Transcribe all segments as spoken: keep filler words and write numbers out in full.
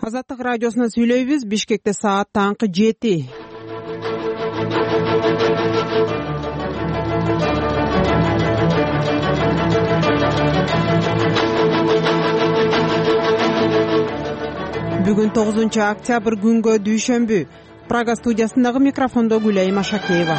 Азаттык радиосуна сүйлөйбүз. Бишкекте саат таңкы жети. Бүгүн тогузунчу октябрь күнгө дүйшөмбү. Прага студиясындагы микрофондо Гүлайым Ашакеева.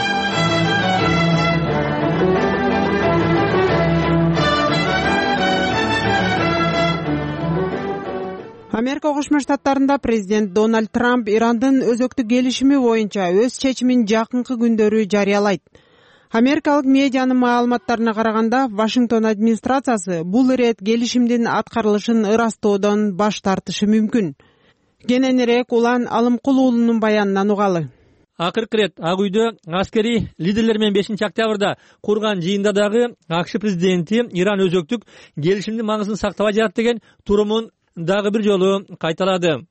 Америка Кошмо Штаттарында президент Дональд Трамп Ирандын өзөктүк келишими боюнча өз чечимин жакынкы күндөрү жарыялайт. Америкалык медианын маалыматтарына караганда, Вашингтон администрациясы бул ирет келишимдин аткарылышын ырастоодон баш тартышы мүмкүн. Кененирээк улан Алымкул уулунун баянынан угалы. Акыркы ирет Ак үйдө аскери лидерлер менен бешинчи октябрда курган жыйында дагы АКШ президенти Иран өзөктүк келишимдин маңызын сактабай жатат деген турумун дагы бир жолу кайталады.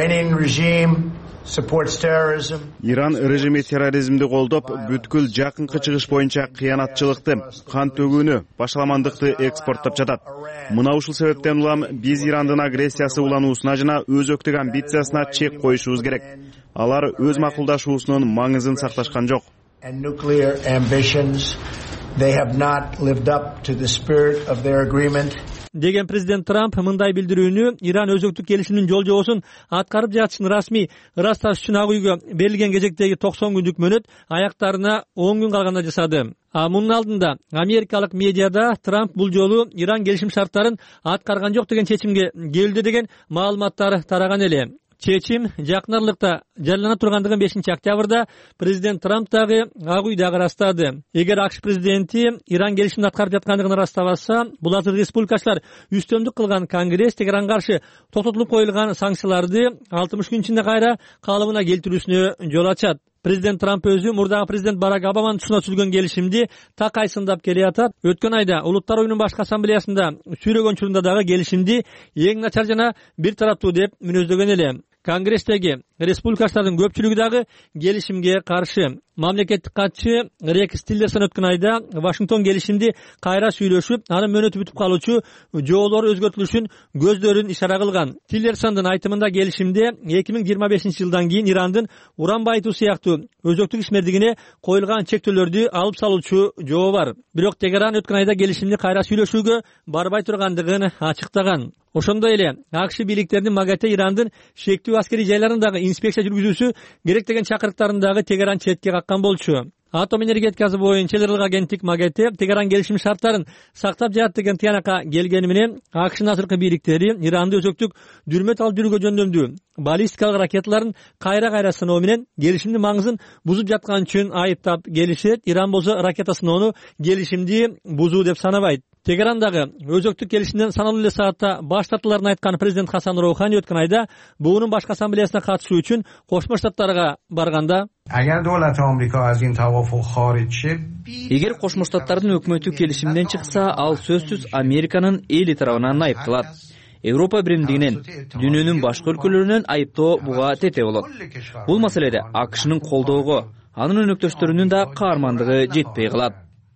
Иран режими терроризмди колдоп, бүткүл жакынкы чыгыш боюнча кыянатчылыкты, кан төгүүнү, башаламандыкты экспорттоп жатат. Мына ушул себептен улам биз Ирандын агрессиясы улануусуна жана өзөктүк амбициясына чек коюшубуз керек. Алар өз макулдашуусунун маңызын сакташкан жок. Деген президент Трамп мындай билдирүүнү Иран өзөктүк келишимдин жол жобосун аткарып жатышын расмий ырасташ үчүн Ак үйгө берилген кезектеги токсон күндүк мөөнөт аяктарына он күн калганда жасады. А мунун алдында америкалык медиада Трамп бул жолу Иран келишим шарттарын аткарган жок деген чечимге келди деген маалыматтар тараган эле. Чечим жакын аралыкта жарыялана тургандыгын бешинчи октябрда президент Трамп дагы Ак үй дагы ырастады. Эгер АКШ президенти Иран келишимин аткарып жаткандыгын ырастабаса, бул азыр республикачылар үстөмдүк кылган Конгресс Тегеранга каршы токтотулуп коюлган санкцияларды алтымыш күн ичинде кайра калыбына келтирүүсүнө жол ачат. Президент Трамп өзү мурдагы президент Барак Обаманын тушуна түзүлгөн келишимди так айсындап келе атат. Өткөн айда Улуттар оюнунун башкы ассамблеясында сүйлөгөн учурунда дагы келишимди эң начар жана бир тараптуу деп мүнөздөгөн эле. Конгресстеги республикачылардын көпчүлүгү дагы келишимге каршы. Мамлекеттик катчы Рекс Тиллерсон өткөн айда Вашингтон келишимди кайра сүйлөшүп, анын мөөнөтү бүтүп калуучу жоолор өзгөртүлүшүн көздөрүн ишара кылган. Тиллерсондун айтымында келишимде эки миң жыйырма бешинчи жылдан кийин Ирандын уран байытуу сыяктуу өзөктүк ишмердигине коюлган чектөөлөрдү алып салуучу жоо бар. Бирок Тегеран өткөн айда келишимди кайра сүйлөшүүгө барбай тургандыгын ачыктаган. Ошондой эле АКШ бийликтеринин МАГАТЭ Ирандын шектүү аскерий жайларындагы инспекция жүргүзүүсү керек деген чакырыктарын дагы Тегеран четке каккан болчу. Атом энергетикасы боюнча элдер агенттик МАГАТЭ Тегеран келишим шарттарын сактап жатат деген тыянакка келгени менен АКШнын азыркы бийликтери Иранды өзөктүк дүрмөт алып жүрүүгө жөндөмдүү баллистикалык ракеталарын кайра-кайра сыноо менен келишимдин маңызын бузуп жаткан үчүн айыптап келишет. Иран болсо ракета сыноону келишимди бузуу деп санабайт. Тегерандагы өзөктүк келишимден саналуу эле саатта баш тартыларын айткан президент Хасан Роухани өткөн айда буунун башкы ассамблеясына катышуу үчүн Кошмо Штаттарга барганда, эгер Кошмо Штаттардын өкмөтү келишимден чыкса, ал сөзсүз Американын эли тарабынан айыпталат. Европа биримдигинен, дүйнөнүн башка өлкөлөрүнөн айыптоо буга тете болот. Бул маселеде АКШнын колдоого, анын өнөктөштөрүнүн да каармандыгы жетпей калат.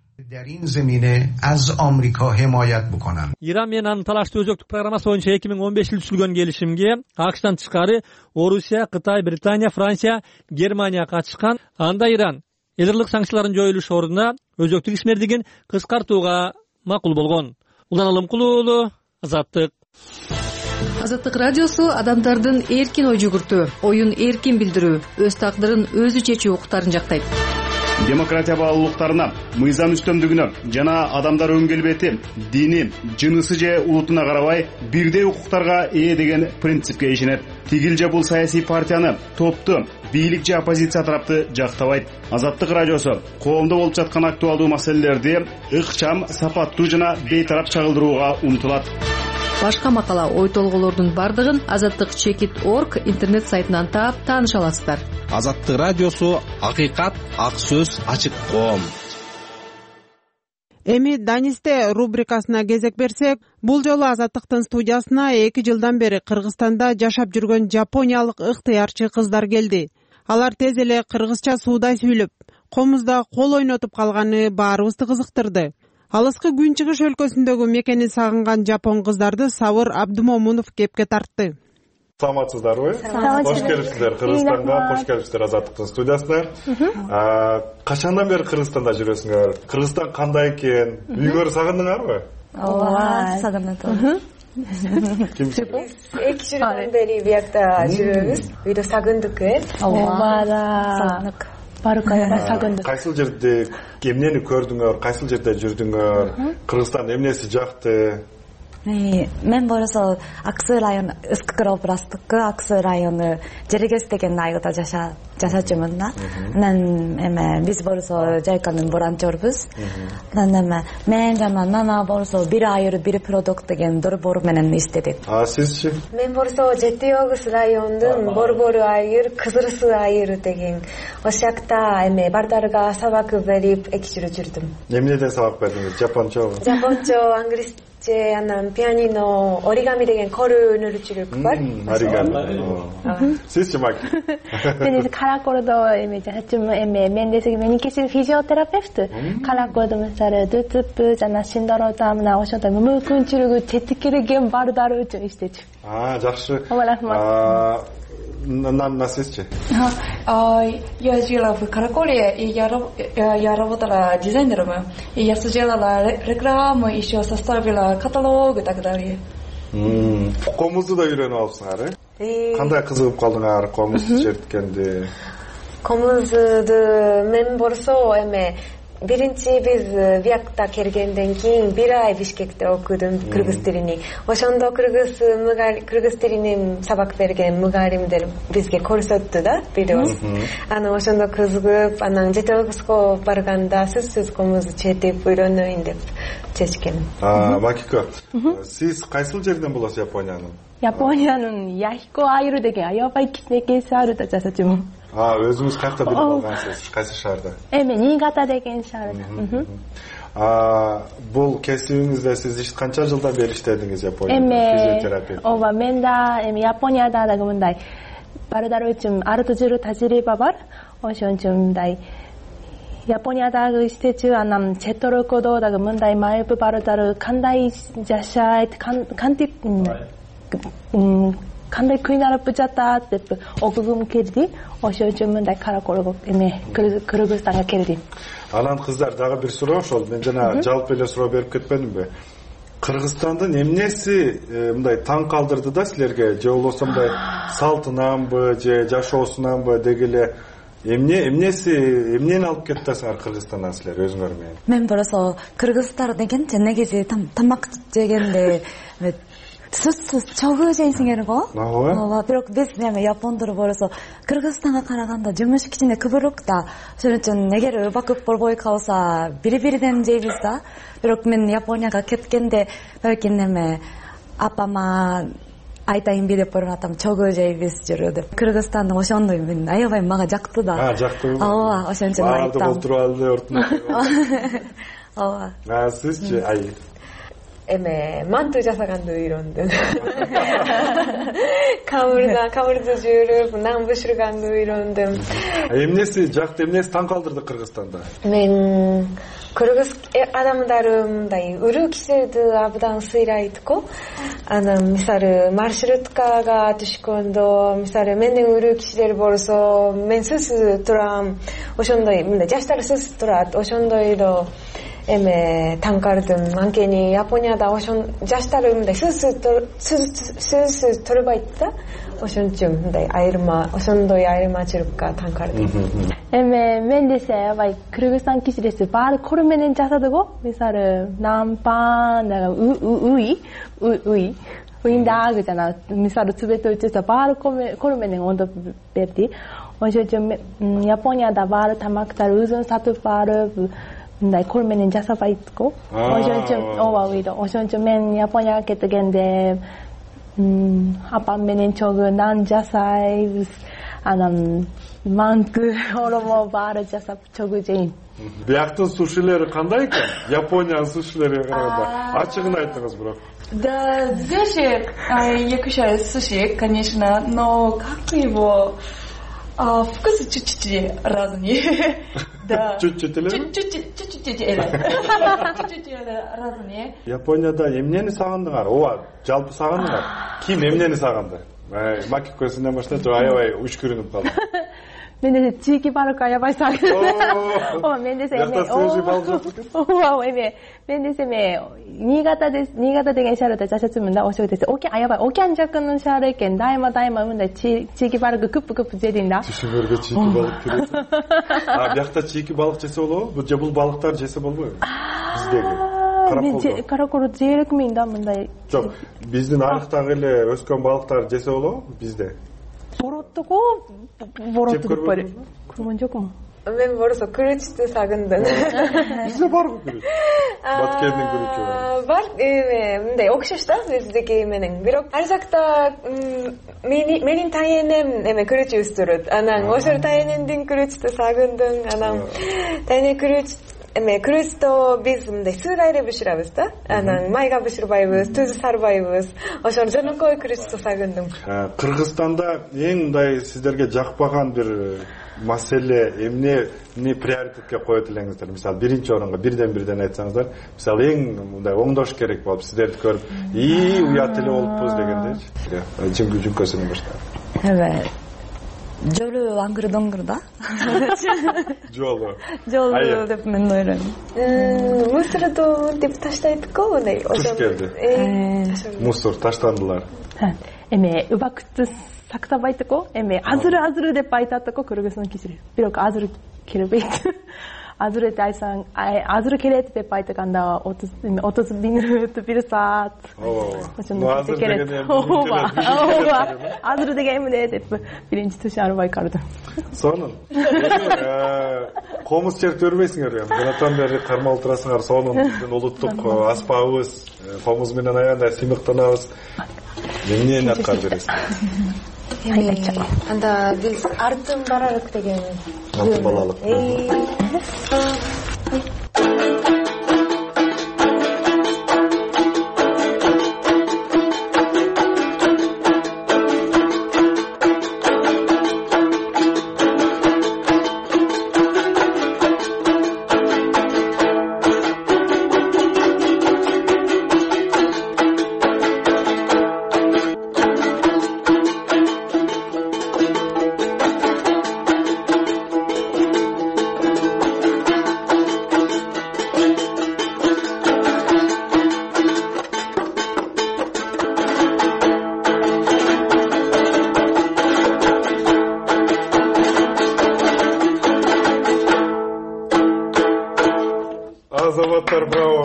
Иран менен анын талаштуу өзөктүк программасы боюнча эки миң он беш жылы түзүлгөн келишимге АКШтан тышкары Орусия, Кытай, Британия, Франция, Германия катышкан. Анда Иран элдерлик санкциялардын жоюлушу ордуна өзөктүк ишмердигин кыскартууга макул болгон. Улан Алымкул уулу, Азаттык. Азаттык радиосу адамдардын эркин ой жүгүртүү, оюн эркин билдирүү, өз тагдырын өзү чечүү укуктарын жактайт. Демократия баалуулуктарына, мыйзам үстөмдүгүнө жана адамдар өң келбети, дини, жынысы же улутуна карабай бирдей укуктарга ээ деген принципке ишенет. Тигил же бул саясий партияны, топту, бийлик же оппозиция тарапты жактабайт. Азаттык радиосу коомдо болуп жаткан актуалдуу маселелерди ыкчам, сапаттуу жана бейтарап чагылдырууга умтулат. Башка макала, ой толголордун бардыгын азаттык чекит точка орг интернет сайтынан таап тааныша аласыздар. Азаттык радиосу акыйкат, ак сөз, ачык коом. Эми Данисте рубрикасына кезек берсек, бул жолу Азаттыктын студиясына эки жылдан бери Кыргызстанда жашап жүргөн жапониялык ыктыярчы кыздар келди. Алар тез эле кыргызча суудай сүйлөп, комузда кол ойнотуп калганы баарыбызды кызыктырды. Алыскы Күнчыгыш өлкөсүндөгү мекени сагынган жапон кыздарды Сабыр Абдумомунов кепке тартты. саламатсыздарбы? Кош келипсиздер Кыргызстанга, кош келипсиздер Азаттыктын студиясына. Качандан бери Кыргызстанда жүрөсүңөр? Кыргызстан кандай экен? Үйгөрү сагындыңарбы? Ооба, сагындым. эки жылдан бери биякта жүрөбүз. Үйдө сагындык э? Ооба, сагындык. Барыкайга сагындык. Кайсыл жерде эмнени көрдүңөр? Кайсыл жерде жүрдүңөр? Кыргызстан эмнеси жакты? Мен болсо Аксу район Ыскык областыкы Аксу району Жерегес деген айылда жаша жашачумун да. Анан эме биз болсо жайканын боранчорбуз. Анан эме мен жана нана болсо бир айыр бир продукт деген дорбор менен иштедик. А сизчи? Мен болсо Жети Огуз райондун борбору айыр, Кызырсы айыр деген ошакта эме бардарга сабак берип эки жыл жүрдүм. Эмнеден сабак бердиңиз? Жапончо? Жапончо, англис 제 안난 피아니노 오리가미 деген 거르를 줄을 бар. 오리가미. 시스템 막. 근데 카라코르도 에메 자쯤 에메 멘데스 메니케시 피지오테라피스트. 카라코르도 mesela dıtıpı jana 신더로도 амна ошондой мүмкүн чүрүгү тетиккерген бардары үчүн иштечү. А, жакшы. А, нам насисчи. А, я жила в Караколе, и я, я работала дизайнером, и я сделала рекламу, еще составила каталог и так далее. Комузду да үйрөнүп алыпсыңар, э? Кандай кызыгып калдыңар комуз черткенде? Комузду мен болсо эме биринчи биз биякта келгенден кийин бир ай Бишкекте окудум кыргыз тилини. Ошондо кыргыз кыргыз тилинин сабак берген мугалимдер бизге көрсөттү да видео. Анан ошондо кызыгып, анан Жети Огузго барганда сөзсүз комузду чертип үйрөнөйүн деп чечкем. А, Макико, сиз кайсыл жерден болосуз Япониянын? Япониянын Яхико айыру деген аябай кичинекей шаарда жашачумун. А, өзүңүз кайерде билип алгансыз? Кайсы шаарда? Эми Ниигата деген шаарда. А, бул кесибиңизде сиз канча жылдан бери иштедиңиз Японияда? Физиотерапия. Ооба, мен да эми Японияда дагы мындай бардар үчүн арты жүрүү тажрыйба бар. Ошон үчүн мындай Япониядагы иштечү, анан чет эл окууда дагы мындай майып бардары кандай жашайт, кантип кандай кыйналып жатат деп окугум келди. Ошон үчүн мындай Караколго эме Кыргызстанга келдим. Анан кыздар дагы бир суроо ошол. Мен жана жалпы эле суроо берип кетпедимби? Кыргызстандын эмнеси мындай таң калтырды да силерге? Же болбосо мындай салтынанбы, же жашоосунанбы деги эле эмне эмнеси эмнени алып кетти силер Кыргызстандан силер өзүңөр менен? Мен болсо кыргыздар деген негизи тамак жегенде сөзсүз чогуу жейсиңер го. Ооба, бирок биз эме япондор болсо Кыргызстанга караганда жумуш кичине көбүрөөк да. Ошон үчүн эгер убакыт болбой калса бири-биринен жейбиз да. Бирок мен Японияга кеткенде балким эме апама айтайын би деп баратам, чогуу жейбиз жүрү деп. Кыргызстандын ошондой мен аябай мага жакты да. А, жактыбы? Ооба, ошон үчүн айтам. Барды болтуруп алды ортуна. Ооба. А, сизчи ай эме манту жасаганды үйрөндүм. Камырда, камырды жүрүп, нан бышырганды үйрөндүм. Эмнеси жакты, эмнеси таң калтырды Кыргызстанда? Мен кыргыз адамдары мындай өрүү кишилерди абдан сыйрайт го. Анан мисалы маршруткага түшкөндө, мисалы менден өрүү кишилер болсо, мен сөзсүз турам. Ошондой мындай жаштар сөзсүз турат. Ошондой эле эме таң калтырдым. Анткени Японияда ошон жаштар мындай сөзсүз турбайт да. Ошон үчүн мындай айырма, ошондой айырмачылыкка таң калтырдым. Эме мен десе аябай Кыргызстан кишилери баары кору менен жасады го. Мисалы нампан, уй, уй, уйндагы жана мисалы цвет өчөсө баары кору менен ондоп берди. Ошон үчүн Японияда баары тамактар өзүн сатып барып мындай кол менен жасабайт го. Ошон үчүн ооба үйдө. Ошон үчүн мен Японияга кеткенде апам менен чогуу нан жасайбыз. Анан манту, оромо баары жасап чогуу жейм. Бияктын сушилери кандай экен? Япониянын сушилерине караганда ачыгын айтыңыз бирок. Да, здесь я кушаю суши, конечно, но как его А, вкусы чуть-чуть разные. Да. Чуть-чуть эле? Чуть-чуть, чуть-чуть эле. Чуть-чуть разные. Японияда эмнени сагындыңар? Ооба, жалпы сагындыңар. Ким эмнени саганды? макикөсүнөн баштап аябай үшкүрүнүп калдым. Менде чийки балык аябай сагындым. О, менде эме. О, эме. Менде эме Нигата дес, Нигата деген шаарда жашачумун да, ошол десе, оке аябай океан жакынын шаары экен. Дайыма дайыма мындай чийки балык көп-көп жедин да. Түшүмөргө чийки балык кирет. А биякта чийки балык жесе болобу? Бул же бул балыктар жесе болбойбу? Биздеги. Каракол жей элмейм да мындай. Жок, биздин арыктагы эле өскөн балыктар жесе болобу бизде? Бороттуго, боротtu деп бар. Көргөн жокмун. Мен боросо күрүчтү сагындым. Бизде барбы күрүч? Баткендин күрүчү бар. Бар, эме, мындай окшош да биздеги менен. Бирок ар жакта менин тайенем эме күрүч өстүрөт. Анан ошол тайенемдин күрүчтү сагындым. Анан тайене күрүч эме күрүчтө биз мындай сууга эле бышырабыз да. Анан майга бышырбайбыз, түз сарбайбыз. Ошол жөнөкөй күрүчтү сагындым. Кыргызстанда эң мындай сиздерге жакпаган бир маселе эмне эмне приоритетке коет элеңиздер? Мисалы, биринчи орунга бирден-бирден айтсаңыздар, мисалы эң мындай оңдош керек болуп сиздерди көрүп, "И, уят эле болуппуз" дегендечи. Жиңгү жүңкөсүнөн баштап. Evet. Жолу аңгыр-доңгыр да. Жолу. Жолу деп мен ойлойм. Мусорду деп таштайт-го мындай. Туш келди. Мусор таштандылар. Эме убакытты сактабайт-го, эме азыр-азыр деп айтат-го Кыргызстан кишилер. Бирок азыр келбейт. Азыр деп айтсаң, азыр келет деп айтканда отуз отуз минут, бир саат. Ооба. Азыр деген ооба. Азыр деген эмне деп биринчи түшүнүп байкардым. Сонун. Комуз чертип өрбөйсүңөр. Жанатан бери кармалып турасыңар, сонун биздин улуттук аспабыбыз, комуз менен аябай сыймыктанабыз. Эмнени аткарып бересиң? Анда биз артын баралык деген. Артын балалык. Азаматтар, браво.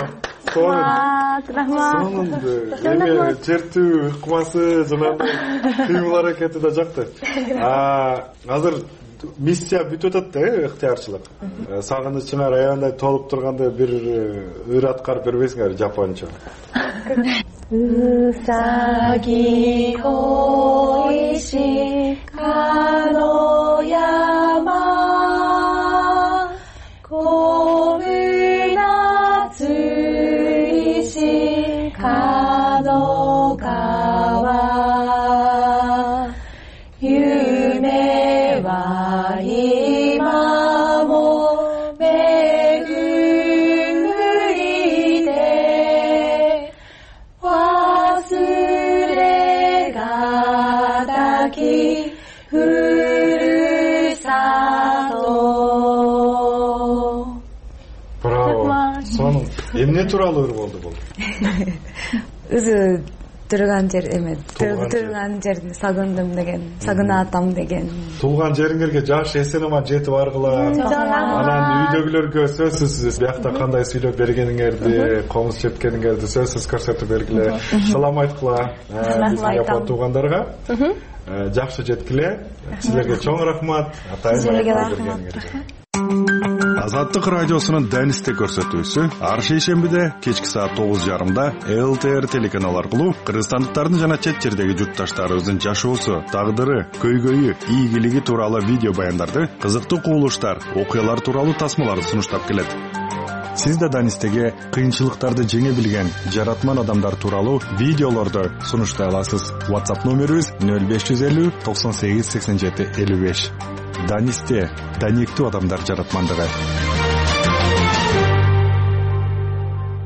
Сонун. Эме чертүү ыкмасы жана кыймыл аракети да жакты. Азыр миссия бүтүп атат да, ыктыярчылык. Сагынычыңар аябай толуп турганда бир ыр аткарып бербейсиңер жапончо. Usagi oishi kanoyama komunatsuishi kadokawa yume wa ima mo megurite wasuregataki furusato. Браво. Сонун. Эмне тууралуу ыр болду бул? Өзү турган жер эме, турган жерди сагындым деген, сагына атам деген. Туулган жериңерге жакшы эсен-аман жетип баргыла. Анан үйдөгүлөргө сөзсүз биякта кандай сүйлөп бергениңерди, комуз чепкениңерди сөзсүз көрсөтүп бергиле. Салам айткыла биздин жапон туугандарга. Жакшы жеткиле. Силерге чоң рахмат. Атайын. Азаттык радиосунун Данисте көрсөтүүсү ар шейшембиде кечки саат тогуз жарымда эл тэ эр телеканалы аркылуу кыргызстандыктардын жана чет жердеги журтташтарыбыздын жашоосу, тагдыры, көйгөйү, ийгилиги тууралуу видео баяндарды, кызыктуу кубулуштар, окуялар тууралуу тасмаларды сунуштап келет. Сиз да Данистеге кыйынчылыктарды жеңе билген жаратман адамдар тууралуу видеолорду сунуштай аласыз. WhatsApp номерибиз нөл беш жүз элүү токсон сегиз сексен жети элүү беш. Данисте даниктүү адамдар жаратмандыгы.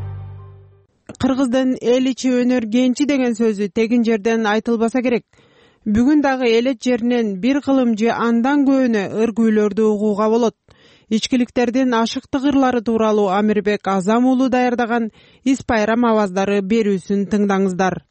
Кыргыздын эл ичи өнөр кенчи деген сөзү тегин жерден айтылбаса керек. Бүгүн дагы элет жеринен бир кылым же андан көбүнө ыргүүлөрдү угууга болот. Ичкиликтердин ашыктык ырлары тууралуу Амирбек Азам уулу даярдаган Ис Байрам аваздары берүүсүн тыңдаңыздар.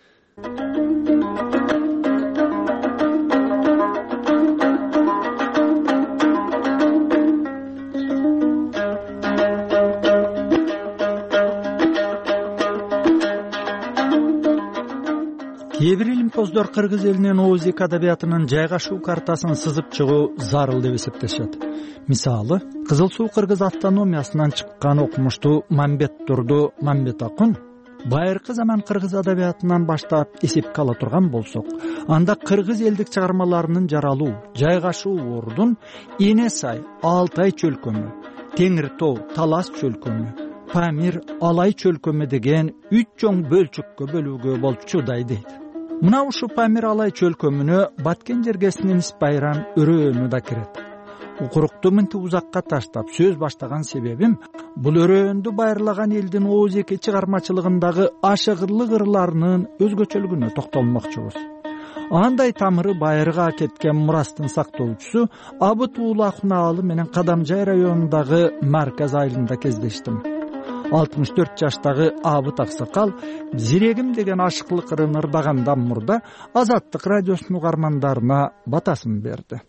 Кээ бир илимпоздор кыргыз элинин оозик адабиятынын жайгашуу картасын сызып чыгуу зарыл деп эсептешет. Мисалы, Кызыл Суу кыргыз автономиясынан чыккан окумуштуу Мамбеттурду Мамбет акын байыркы заман кыргыз адабиятынан баштап эсепке ала турган болсок, анда кыргыз элдик чыгармаларынын жаралуу, жайгашуу ордун Эне Сай, Алтай чөлкөмү, Теңир Тоо, Талас чөлкөмү, Памир, Алай чөлкөмү деген үч чоң бөлчүккө бөлүүгө болчудай дейт. Мына ушу Памир Алай чөлкөмүнө баткен жергесинин Ис Байрам өрөөнү да кирет. Укурукту мынтип узакка таштап сөз баштаган себебим бул өрөөндү байырлаган элдин оозеки чыгармачылыгындагы ашыгырлык ырларынын өзгөчөлүгүнө токтолмокчубуз. Андай тамыры байырга кеткен мурастын сактоочусу Абыт уулу Акунаалы менен Кадамжай районундагы Марказ айылында кездештим. алтымыш төрт жаштагы Абыт аксакал зирегим деген ашыклык ырын ырдагандан мурда Азаттык радиосунун угармандарына батасын берди.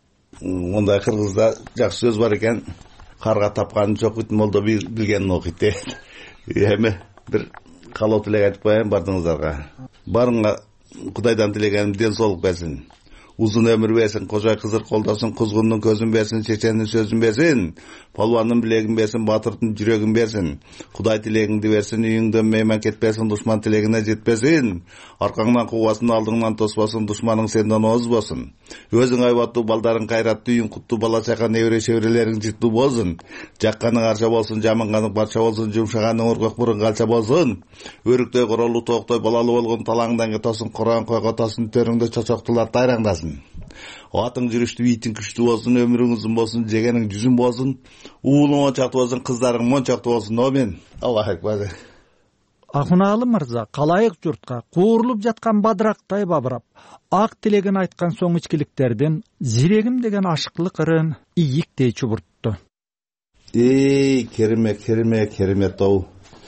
Мындай кыргызда жакшы сөз бар экен, карга тапкан жок ит молдо билгенин окуйт дейт. Эми бир калоо тилек айтып коеюн бардыгыңыздарга. Барыңга Кудайдан тилегеним ден соолук берсин. Uzun ömür versin, koca kızır koldasın, kuzgunun közün versin, çeçenin sözün versin, palvanın bilegin versin, batırdın yüreğin versin, Kuday tilegini versin, üyüngden meymen ketpesin, düşman tilegine jetpesin, arkаңdan kuvasın, aldığından tosbasın, düşmanın senden ozbasın, özün ayvatlı, baldarın kayratlı, üyün kutlu, bala çakan evre çevrelerin ciddi bozun, jakkanın arşa bolsun, jamınganın parça bolsun, jumşaganın orkak burun kalça bolsun, örüktöy korolu toqtoy, balalı olgun talağından getosun, Kur'an koy gotosun, törüngde çoçoktular tayrаңдасын. Атың жүрүштү, бийитиң күчтүү болсун, өмүрүң узун болсун, жегениң жүзүн болсун, уулуң мончактуу болсун, кыздарың мончактуу болсун. Омен. Аллах акбар. Акунаалы мырза калайык журтка куурулуп жаткан бадырактай бабырап, ак тилегин айткан соң ичкиликтердин зирегим деген ашыклык ырын ийиктей чубуртту. Эй, кереме, кереме, керемет-оу.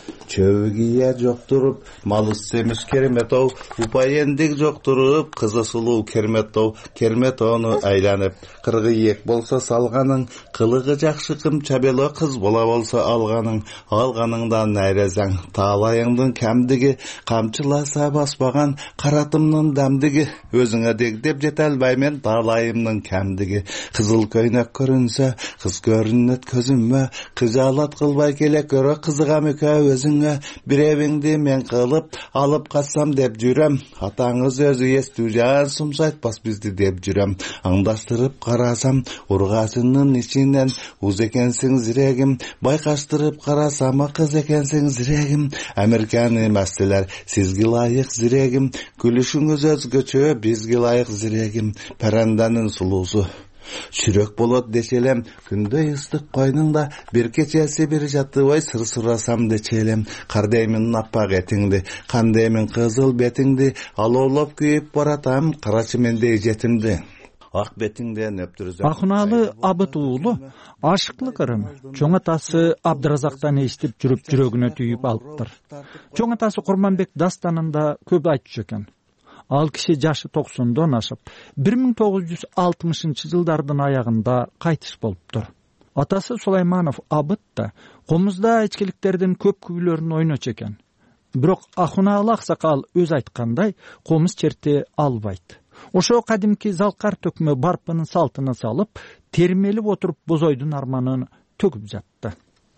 Чөбүгия жоктуруп, малы семиш керемет-оу, упайендик жоктуруп, кызы сулуу керемет-оу, керемет-оуну айланып, кыргы ийек болсо салганың, кылыгы жакшы кым чабело кыз бола болсо алганың, алганыңдан найрезаң, таалайыңдын кемдиги, камчыласа баспаган каратымдын дамдиги, өзүңө дегдеп жете албаймен таалайымдын кемдиги, кызыл көйнөк көрүнсө, кыз көрүнөт көзүмө, кыжаалат кылбай келе көрө кызыгам экөө өзүңө, биребиңди мен кылып алып катсам деп жүрөм, атаңыз өзү эстүү жан сумсайтпас бизди деп жүрөм, аңдаштырып карасам ургасынын ичинен уз экенсиң зирегим, байкаштырып карасам кыз экенсиң зирегим, американы эместилер сизге ылайык зирегим, күлүшүңүз өзгөчө бизге ылайык зирегим, паранданын сулуусу чүрөк болот дечелем, күндөй ыстык койнуңда бир кечеси бир жатыбай сыр сурасам дечелем, кардеймин аппак этиңди, кандеймин кызыл бетиңди, алоолоп күйүп баратам карачымендей жетимди. Ак бетиңден өптүрүзөм. Акунаалы Абыт уулу ашыклык ырын чоң атасы Абдыразактан эстип жүрүп жүрөгүнө түйүп алыптыр. Чоң атасы Курманбек дастанында көп айтчу экен. Ал киши жашы токсондон ашып, бир миң тогуз жүз алтымышынчы жылдардын аягында кайтыш болуптур. Атасы Сулайманов Абыт да комузда ичкиликтердин көп күйлөрүн ойночу экен. Бирок Акунаалы аксакал өз айткандай, комуз черте албайт. Ошо кадимки залкар төкмө барпынын салтына салып, термелип отуруп бозойдун арманын төгүп жатты.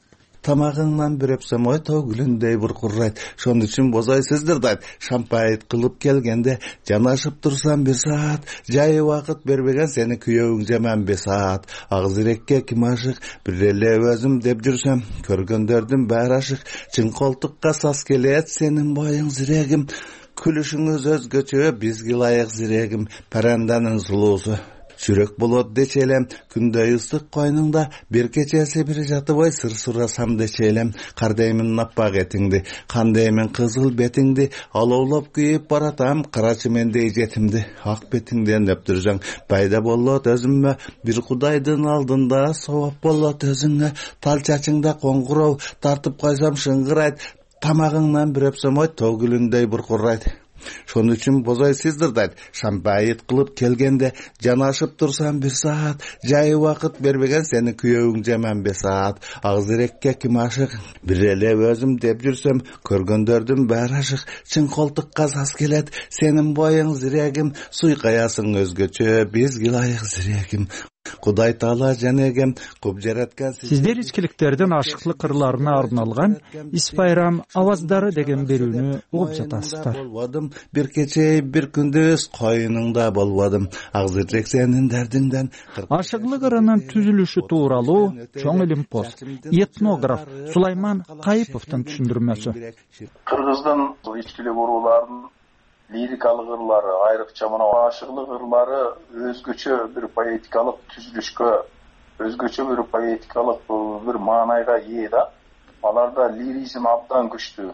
Тамагыңнан бир өпсөм ой төгүлүндөй буркурайт, шону үчүн бозой сыздырдайт, шампайт кылып келгенде жанашып турсам бир саат, жай убакыт бербеген сени күйөөүң жаман беш саат, агзирекке ким ашык, бир эле өзүм деп жүрсөм, көргөндөрдүн баары ашык, чын колтукка сас келет сенин боюң зирегим, күлүшүңүз өзгөчө бизге ылайык зирегим, паранданын сулуусу жүрөк болот дече элем, күндөй ысык койнуңда бир кечеси бир жатыбай сыр сурасам дече элем. Кардеймин аппак этиңди, кандеймин кызыл бетиңди, алоолоп күйүп баратам карачы мендей жетимди. Ак бетиңден өптүржаң пайда болот өзүмө, бир кудайдын алдында сооп болот өзүңө. Тал чачыңда коңгуроо тартып койсом шыңгырайт, тамагыңнан бир өпсөм ой тогүлүндөй буркурайт. Шону үчүн бозой сыздырдайт, шампайыт кылып келгенде жанашып турсам бир саат, жай убакыт бербеген сени күйөөүң жаман беш саат. Агзирекке ким ашык, бир эле өзүм деп жүрсөм, көргөндөрдүн баары ашык, чың колтукка сас келет, сенин боюң зирегим, суйкаясың өзгөчө, бизге ылайык зирегим. Кудай Таала жанегем көп жараткан. Сиздер ичкиликтердин ашыклык ырларына арналган Ис байрам аваздары деген берүүнү угуп жатасыздар. Бир кече бир күндүз койнуңда болбодум, агзыржек сенин дардиңден. Ашыклык ырынын түзүлүшү тууралуу чоң илимпоз этнограф Сулайман Кайыповдун түшүндүрмөсү. Кыргыздын ичкилик урууларынын лирикалык ырлары, айрыкча мына ашыклык ырлары өзгөчө бир поэтикалык түзүлүшкө, өзгөчө бир поэтикалык бир маанайга ээ да. Аларда лиризм абдан күчтүү.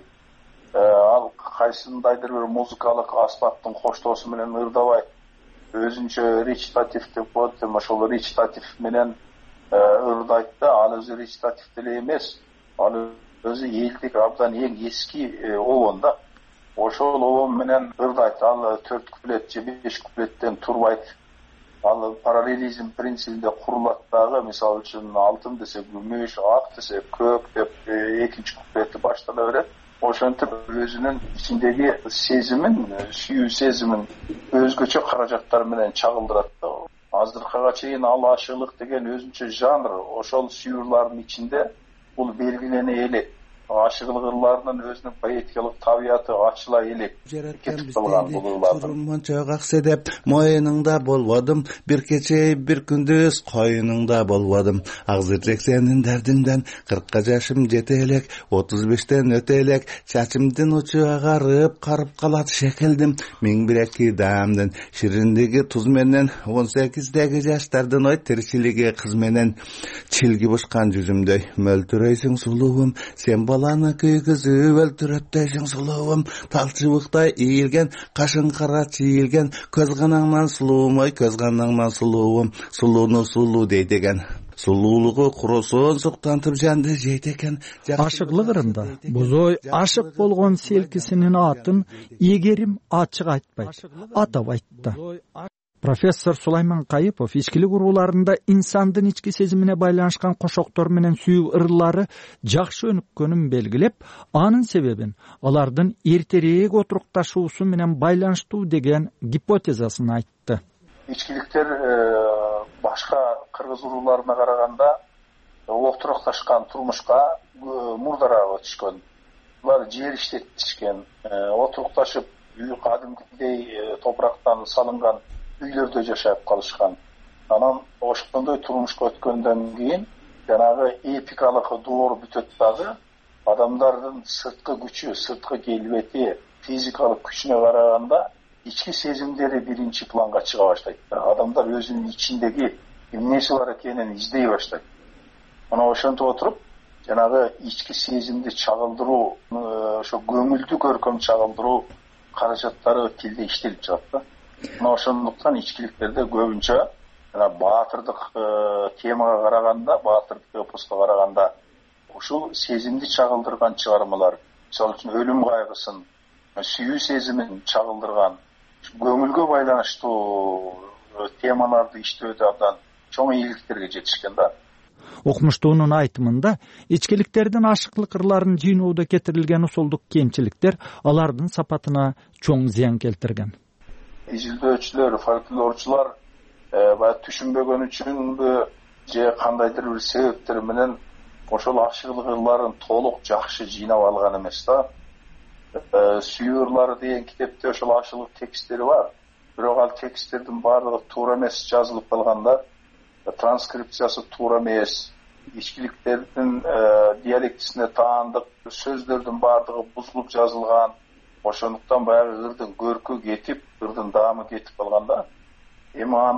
Ал кайсындайдыр бир музыкалык аспаптын коштоосу менен ырдабай, өзүнчө речитатив деп коет, ошол речитатив менен ырдайт да. Ал өзү речитатив деле эмес, ал өзү элдик абдан эң эски обон да. Ошол обон менен ырдайт. Ал төрт куплет же беш куплеттен турбайт. Ал параллелизм принцибинде курулат дагы. Мисалы үчүн алтын десе күмүш, ак десе көк деп экинчи куплети баштала берет. Ошентип өзүнүн ичиндеги сезимин, сүйүү сезимин өзгөчө каражаттар менен чагылдырат да. Азыркыга чейин ал ашыклык деген өзүнчө жанр, ошол сүйүүрлардын ичинде бул белгилене элек. Ашыклык ырларынын өзүнүн поэтикалык табияты ачыла элек кетип калган бул ырлар. Турманчак аксы деп моюнуңда болбодум, бир кече бир күндүз койнуңда болбодум. Агзыржек сенин дардиңден кыркка жашым жете элек, отуз бештен өтө элек, чачымдын учу агарып карып калат шекелдим. Миң бир эки даамдын шириндиги туз менен, он сегиздеги жаштардын ой тирчилиги кыз менен, чилги бушкан жүзүмдөй мөлтүрөйсүң сулуум, сен баланы күйгүзүп өлтүрөттөйсүң сулуум, талчыбыктай ийилген, кашың кара чийилген, көз канаңнан сулуум, ой көз канаңнан сулуум, сулууну сулуу дейт экен. Сулуулугу куросоон суктантып жанды жейт экен. Ашыклык ырында бозой ашык болгон селкисинин атын эгерим ачык айтпайт, атап айтты. Профессор Сулайман Кайыпов ичкилик урууларында инсандын ички сезимине байланышкан кошоктор менен сүйүү ырлары жакшы өнүккөнүн белгилеп, анын себебин алардын эртерээк отурукташуусу менен байланыштуу деген гипотезасын айтты. Ичкиликтер башка кыргыз урууларына караганда отурукташкан турмушка мурдараак өтүшкөн. Булар жер иштетишкен, отурукташып кадимкидей топурактан салынган үйлөрдө жашап калышкан. Анан ошондой турмушка өткөндөн кийин жанагы эпикалык доор бүтөт дагы, адамдардын сырткы күчү, сырткы келбети, физикалык күчүнө караганда ички сезимдери биринчи планга чыга баштайт. Адамдар өзүнүн ичиндеги эмнеси бар экенин издей баштайт. Мына ошентип отуруп, жанагы ички сезимди чагылдыруу, ошо көңүлдү көркөм чагылдыруу каражаттары тилде иштелип жатат да. Мына ошондуктан ичкиликтерде көбүнчө жана баатырдык темага караганда, баатырдык эпоска караганда ушул сезимди чагылдырган чыгармалар, мисалы үчүн өлүм кайгысын, сүйүү сезимин чагылдырган, көңүлгө байланыштуу темаларды иштөөдө абдан чоң ийгиликтерге жетишкен да. Окумуштуунун айтымында ичкиликтердин ашыклык ырларын жыйноодо кетирилген усулдук кемчиликтер алардын сапатына чоң зыян келтирген. Изилдөөчүлөр, фольклорчулар баягы түшүнбөгөн үчүнбү же кандайдыр бир себептер менен ошол ашыклык ырларын толук жакшы жыйнап алган эмес да. Сүйүү ырлары деген китепте ошол ашыклык тексттери бар. Бирок ал тексттердин баардыгы туура эмес жазылып калган да. Транскрипциясы туура эмес. Ичкиликтердин диалектисине таандык сөздөрдүн баардыгы бузулуп жазылган. Ошондуктан баягы ырдын көркү кетип, ырдын даамы кетип калганда, эми аны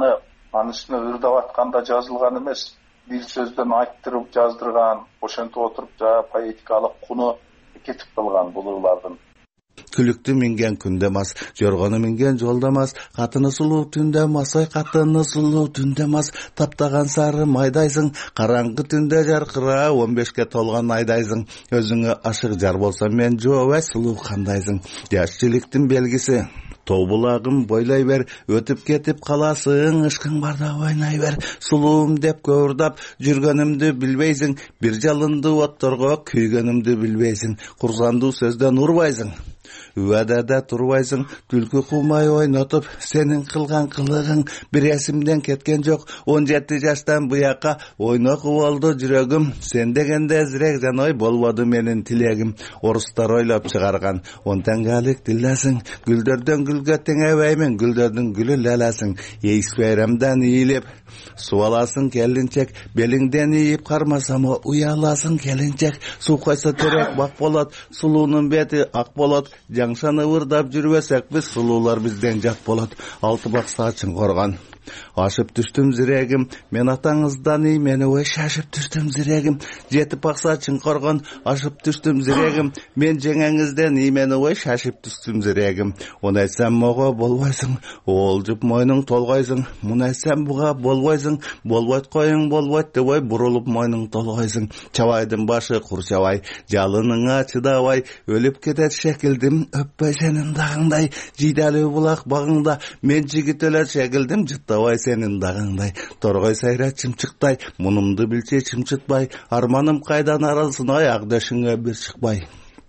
анын үстүнө ырдап атканда жазылган эмес, бир сөздөн айттырып жаздырган, ошентип отуруп жаа поэтикалык куну кетип калган бул ырлардын. Күлүктү минген күндемас, жоргону минген жолдамас, катыны сулуу түндемас, ой катыны сулуу түндемас, таптаган сары майдайсың, караңгы түндө жаркыра, он бешке толгон айдайсың, өзүңө ашык жар болсо мен жообай сулуу кандайсың, жашчылыктын белгиси. Тоо булагым бойлай бер, өтүп кетип каласың, ышкың барда ойнай бер, сулуум деп көурдап жүргөнүмдү билбейсиң, бир жалынды отторго күйгөнүмдү билбейсиң, курсандуу сөздөн урбайсың. Үбадада турбайсың, түлкү кумай ойнотуп, сенин кылган кылыгың бир эсимден кеткен жок, он жети жаштан буяка ойноку болду жүрөгүм, сен дегенде зирек жаной болбоду менин тилегим. Орустар ойлоп чыгарган он теңгелик тилдесиң, гүлдөрдөн гүлгө теңебеймин, гүлдөрдүн гүлү лаласың, эйс байрамдан ийилип субаласың келинчек, белиңден ийип кармасамо уяласың келинчек, суу койсо терек бак болот, сулуунун бети ак болот, жаңшаны ырдап жүрбөсөк биз сулуулар бизден жат болот. Алты бакса чыңгоргон ашып түштүм зирегим, мен атаңыздан ий мени ой шашып түштүм зирегим, жетип бакса чыңкоргон ашып түштүм зирегим, мен жеңеңизден ий мени ой шашып түштүм зирегим. Оны айтсам мого болбойсуң, олжуп мойнуң толгойсуң, муну айтсам буга болбойсуң, болбойт коюң болбойт деп ой бурулуп мойнуң толгойсуң. Чабайдын башы кур чабай, жалыныңа чыдабай, өлүп кетет шекилдим, өппөй сенин дагыңдай, жийдалуу булак багыңда, мен жигит өлөр шекилдим, жыттабай сенин дагыңдай, торгой сайра чымчыктай, мунумду билче чымчытпай, арманым кайдан арылсын, ой ак дөшүңө бир чыкпай.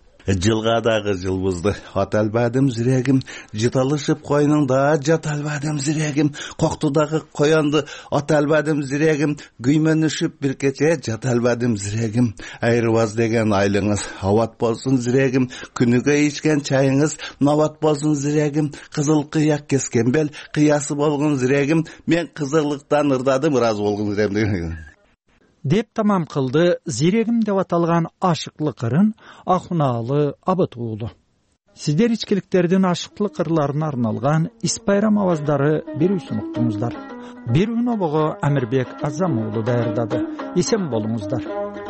Жылга дагы жылбызды ат албадым зирегим, жыталышып койнуңда жат албадым зирегим, кокту дагы коянды ат албадым зирегим, күймөнүшүп бир кече жат албадым зирегим. Айрыбаз деген айлыңыз абат болсун зирегим, күнүгө ичкен чайыңыз набат болсун зирегим, кызыл кыяк кескен бел кыясы болгон зирегим, мен кызырлыктан ырдадым ыраазы болгон зирегим деп тамам кылды зирегим деп аталган ашыклык ырын Акунаалы Абыт уулу. Сиздер ичкиликтердин ашыклык ырларына арналган Ис байрам аваздары берүүсүн уктуңуздар. Берүүнү обого Амирбек Азам уулу даярдады. Эсен болуңуздар.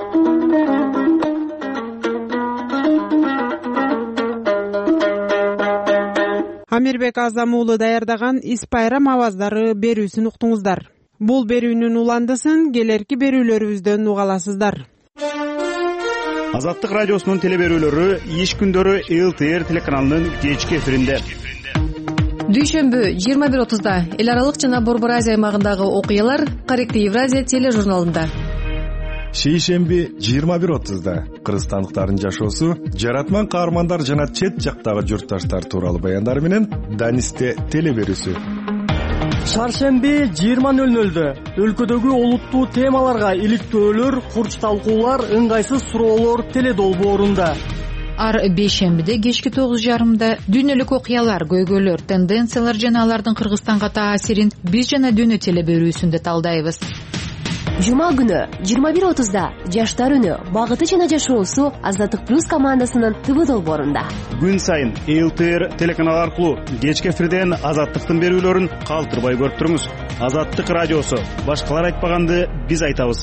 Амирбек Азам уулу даярдаган Ис байрам аваздары берүүсүн уктуңуздар. Бул берүүнүн уландысын келерки берүүлөрүбүздөн уга аласыздар. Азаттык радиосунун телеберүүлөрү иш күндөрү эл тэ эр телеканалынын кечки эфиринде. Дүйшөмбү жыйырма бир отузда эл аралык жана Борбор Азия аймагындагы окуялар Корректив Евразия тележурналында. Шейшемби жыйырма бир отузда кыргызстандыктардын жашоосу, жаратман каармандар жана чет жактагы журтташтар тууралуу баяндар менен Данисте телеберүүсү. Шаршемби жыйырма нөл нөлдө өлкөдөгү олуттуу темаларга иликтөөлөр, курч талкуулар, ыңгайсыз суроолор теледолбоорунда. Ар бейшембиде кечки тогуз жарымда дүйнөлүк окуялар, көйгөйлөр, тенденциялар жана алардын Кыргызстанга таасирин биз жана дүйнө телеберүүсүндө талдайбыз. Жума күнү жыйырма бир отузда жаштар үнү, багыты жана жашоосу Азаттык плюс командасынын тэ вэ долбоорунда. Күн сайын эл тэ эр телеканалы аркылуу кечки эфирден Азаттыктын берүүлөрүн калтырбай көрүп туруңуз. Азаттык радиосу, башкалар айтпаганды биз айтабыз.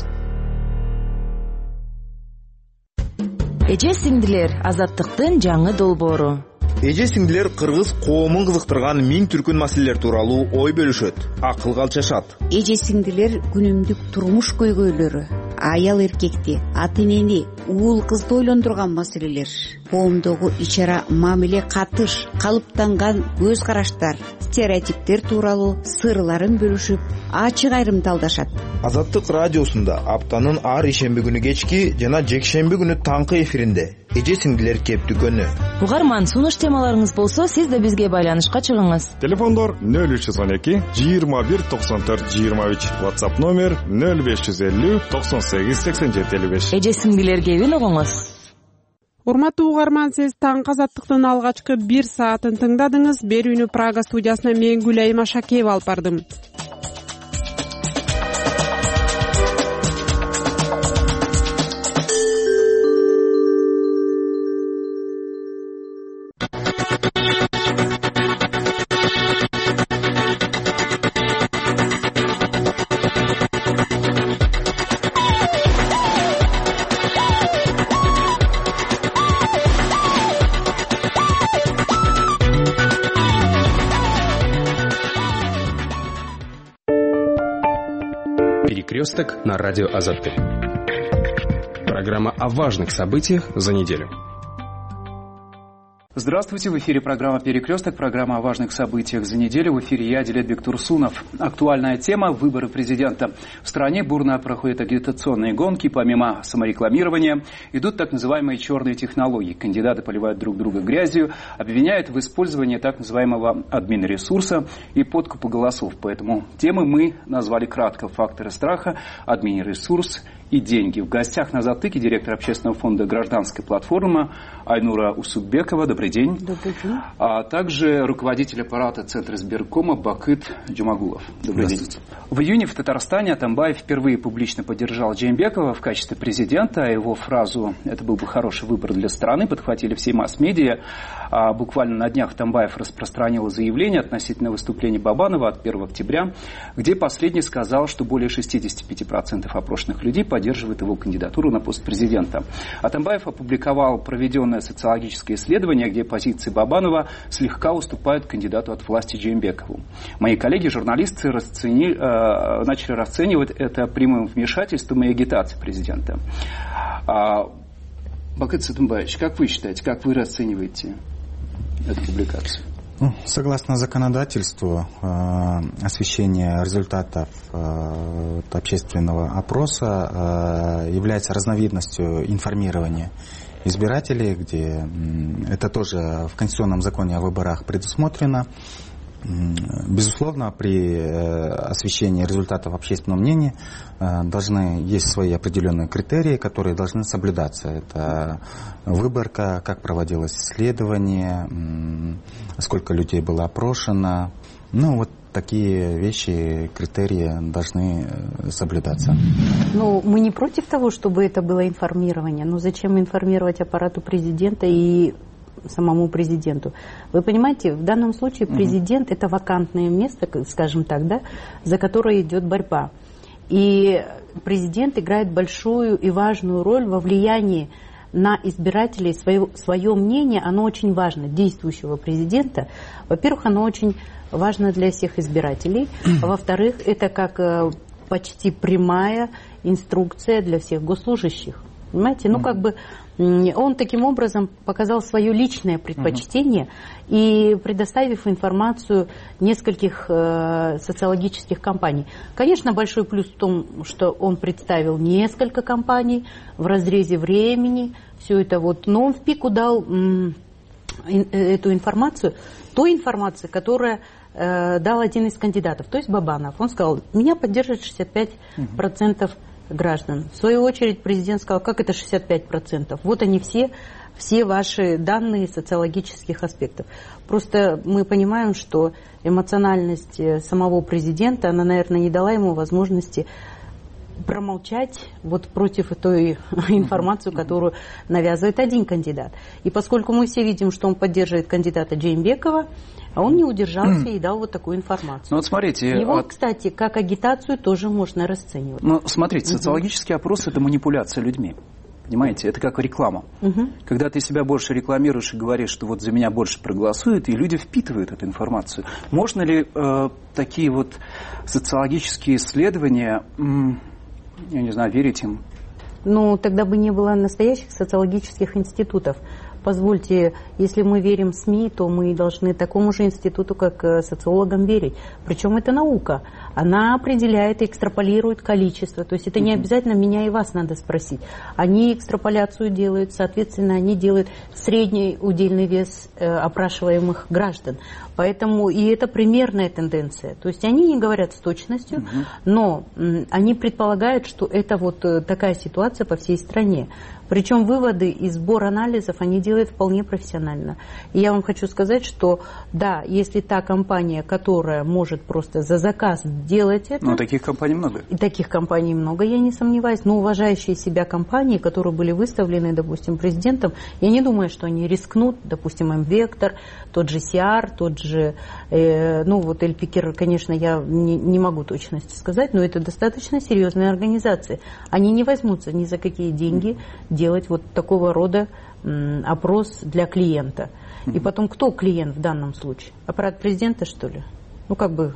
Эже сиңдилер, Азаттыктын жаңы долбоору. Эже сиңдилер кыргыз коомун кызыктырган миң түркүн маселелер тууралуу ой бөлүшөт, акылга алчашат. Эже сиңдилер күнүмдүк турмуш көйгөйлөрү, аял эркекти, ата энени, уул кызды ойлондурган маселелер, коомдогу ичара мамиле, катыш, калыптанган көз караштар, стереотиптер тууралуу сырларын бөлүшүп, ачык айрымдалдашат. Азаттык радиосунда аптанын ар ишемби күнү кечки жана жекшемби күнү таңкы эфиринде эже сиңдилер кептүкөнү. Угарман, сунуш темаларыңыз болсо, сиз да бизге байланышка чыгыңыз. Телефондор нөл үч жүз он эки жыйырма бир токсон төрт жыйырма үч, WhatsApp номер нөл беш жүз элүү токсон сегиз сексен жети элүү беш. Эже сиңдилер кебин угуңуз. Урматтуу угарман, сиз таңкы Азаттыктын алгачкы бир саатын тыңдадыңыз. Берүүнү Прага студиясына мен Гүлайым Ашакеева алып бардым. Перекресток на радио Азаттык. Программа о важных событиях за неделю. Здравствуйте, в эфире программа «Перекресток», программа о важных событиях за неделю. В эфире я, Дилетбек Турсунов. Актуальная тема – выборы президента. В стране бурно проходят агитационные гонки. Помимо саморекламирования идут так называемые черные технологии. Кандидаты поливают друг друга грязью, обвиняют в использовании так называемого админ-ресурса и подкупа голосов. Поэтому темы мы назвали кратко: факторы страха, админ-ресурс и деньги. В гостях на Затыке директор общественного фонда «Гражданская платформа» Айнура Усупбекова. Добрый день. Добрый день. А также руководитель аппарата Центра избиркома Бакыт Джумагулов. Добрый день. В июне в Татарстане Атамбаев впервые публично поддержал Джеймбекова в качестве президента. Его фразу «это был бы хороший выбор для страны» подхватили все масс-медиа. А буквально на днях Атамбаев распространил заявление относительно выступления Бабанова от первого октября, где последний сказал, что более шестьдесят пять процентов опрошенных людей поддерживает его кандидатуру на пост президента. Атамбаев опубликовал проведенное социологическое исследование, где позиции Бабанова слегка уступают кандидату от власти Джеймбекову. Мои коллеги-журналисты расцени... э, начали расценивать это прямым вмешательством и агитацией президента. А, Бакыт Сатымбаевич, как вы считаете, как вы расцениваете эту публикацию? Согласно законодательству, освещение результатов общественного опроса является разновидностью информирования избирателей, где это тоже в Конституционном законе о выборах предусмотрено. Безусловно, при освещении результатов общественного мнения должны есть свои определенные критерии, которые должны соблюдаться. Это выборка, как проводилось исследование, сколько людей было опрошено. Ну, вот такие вещи, критерии должны соблюдаться. Ну, мы не против того, чтобы это было информирование. Но зачем информировать аппарату президента и самому президенту? Вы понимаете, в данном случае президент — это вакантное место, скажем так, да, за которое идет борьба. И президент играет большую и важную роль во влиянии на избирателей. Свое, свое мнение, оно очень важно, действующего президента. Во-первых, оно очень важно для всех избирателей. А во-вторых, это как почти прямая инструкция для всех госслужащих. Понимаете? Ну, как бы он таким образом показал свое личное предпочтение и предоставив информацию нескольких э, социологических компаний. Конечно, большой плюс в том, что он представил несколько компаний в разрезе времени, все это вот, но он в пику дал м, эту информацию, той информации, которая э, дал один из кандидатов, то есть Бабанов. Он сказал: меня поддерживает шестьдесят пять процентов граждан. В свою очередь президент сказал: как это шестьдесят пять процентов? Вот они все, все ваши данные социологических аспектов. Просто мы понимаем, что эмоциональность самого президента, она, наверное, не дала ему возможности промолчать вот против той информации, которую навязывает один кандидат. И поскольку мы все видим, что он поддерживает кандидата Джеймбекова, а он не удержался и дал вот такую информацию. Ну вот смотрите, его, от... кстати, как агитацию тоже можно расценивать. Ну смотрите, социологический опрос — это манипуляция людьми. Понимаете, это как реклама. Угу. Когда ты себя больше рекламируешь и говоришь, что вот за меня больше проголосуют, и люди впитывают эту информацию. Можно ли э, такие вот социологические исследования, м, я не знаю, верить им? Ну, тогда бы не было настоящих социологических институтов. Позвольте, если мы верим СМИ, то мы должны такому же институту, как социологам, верить. Причем это наука. Она определяет и экстраполирует количество. То есть это не обязательно меня и вас надо спросить. Они экстраполяцию делают, соответственно, они делают средний удельный вес э, опрашиваемых граждан. Поэтому и это примерная тенденция. То есть они не говорят с точностью, угу. но м, они предполагают, что это вот э, такая ситуация по всей стране. Причем выводы и сбор анализов они делают вполне профессионально. И я вам хочу сказать, что да, если та компания, которая может просто за заказ делать это... Но таких компаний много. И таких компаний много, я не сомневаюсь. Но уважающие себя компании, которые были выставлены, допустим, президентом, я не думаю, что они рискнут, допустим, М-Вектор, тот же Си Ар, тот же... Э, ну вот Эль-Пикер, конечно, я не, не могу точности сказать, но это достаточно серьезные организации. Они не возьмутся ни за какие деньги делать вот такого рода м, опрос для клиента. И потом, кто клиент в данном случае? Аппарат президента, что ли? Ну, как бы,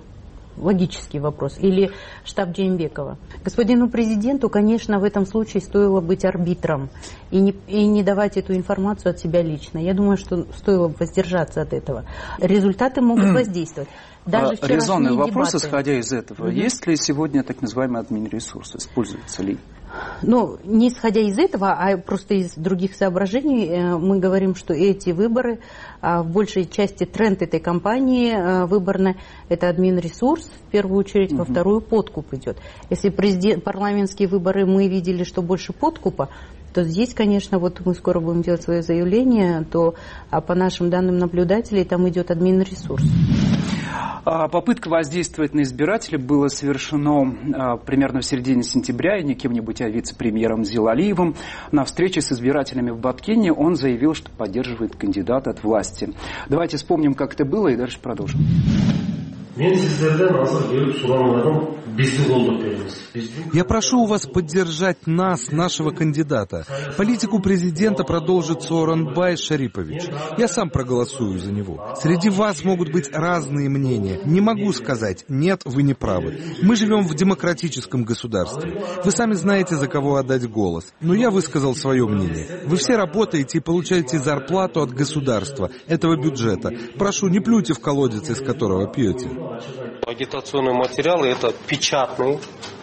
Логический вопрос. Или штаб Джеймбекова. Господину президенту, конечно, в этом случае стоило быть арбитром и не, и не давать эту информацию от себя лично. Я думаю, что стоило воздержаться от этого. Результаты могут воздействовать. Даже резонный вопрос, дебаты. исходя из этого. Угу. Есть ли сегодня так называемый админресурс? Используется ли? Ну, не исходя из этого, а просто из других соображений, мы говорим, что эти выборы, в большей части тренд этой кампании выборной, это админресурс, в первую очередь, во вторую подкуп идет. Если президент, парламентские выборы мы видели, что больше подкупа, то здесь, конечно, вот мы скоро будем делать свое заявление, то а по нашим данным наблюдателей там идет админресурс. Попытка воздействовать на избирателей была совершена а, примерно в середине сентября, и не кем-нибудь, а вице-премьером Зилалиевым. На встрече с избирателями в Баткене он заявил, что поддерживает кандидата от власти. Давайте вспомним, как это было, и дальше продолжим. Я прошу у вас поддержать нас, нашего кандидата. Политику президента продолжит Сооронбай Шарипович. Я сам проголосую за него. Среди вас могут быть разные мнения. Не могу сказать, нет, вы не правы. Мы живем в демократическом государстве. Вы сами знаете, за кого отдать голос. Но я высказал свое мнение. Вы все работаете и получаете зарплату от государства, этого бюджета. Прошу, не плюйте в колодец, из которого пьете. Агитационные материалы – это печатные,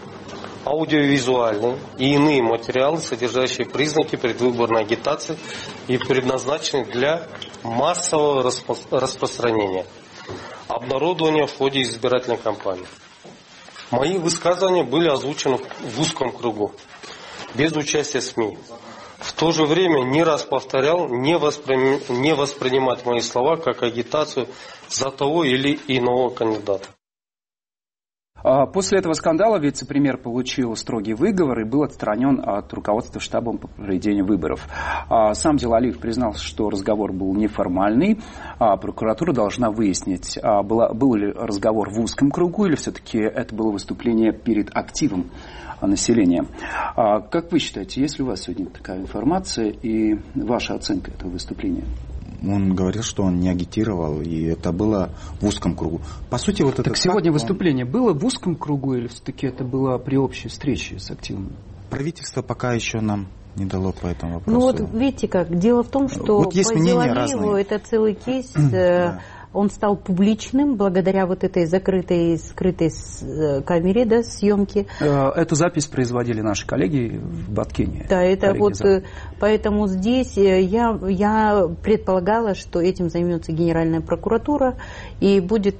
аудиовизуальные и иные материалы, содержащие признаки предвыборной агитации и предназначенные для массового распро- распространения, обнародования в ходе избирательной кампании. Мои высказывания были озвучены в узком кругу, без участия СМИ. В то же время не раз повторял не, воспри... не воспринимать мои слова как агитацию за того или иного кандидата. После этого скандала вице-премьер получил строгий выговор и был отстранен от руководства штабом по проведению выборов. Сам Зилалиев признался, что разговор был неформальный, а прокуратура должна выяснить, был ли разговор в узком кругу или все-таки это было выступление перед активом населения. Как вы считаете, есть ли у вас сегодня такая информация и ваша оценка этого выступления? Он говорил, что он не агитировал, и это было в узком кругу. По сути, вот это... Так сегодня факт, выступление он... было в узком кругу или все-таки это было при общей встрече с активом? Правительство пока еще нам не дало по этому вопросу. Ну вот видите как, дело в том, что вот есть по Зилалиеву это целый кейс... Он стал публичным благодаря вот этой закрытой, скрытой камере, да, съемки. Эту запись производили наши коллеги в Баткене. Да, это вот, за... поэтому здесь я, я предполагала, что этим займется Генеральная прокуратура и будет,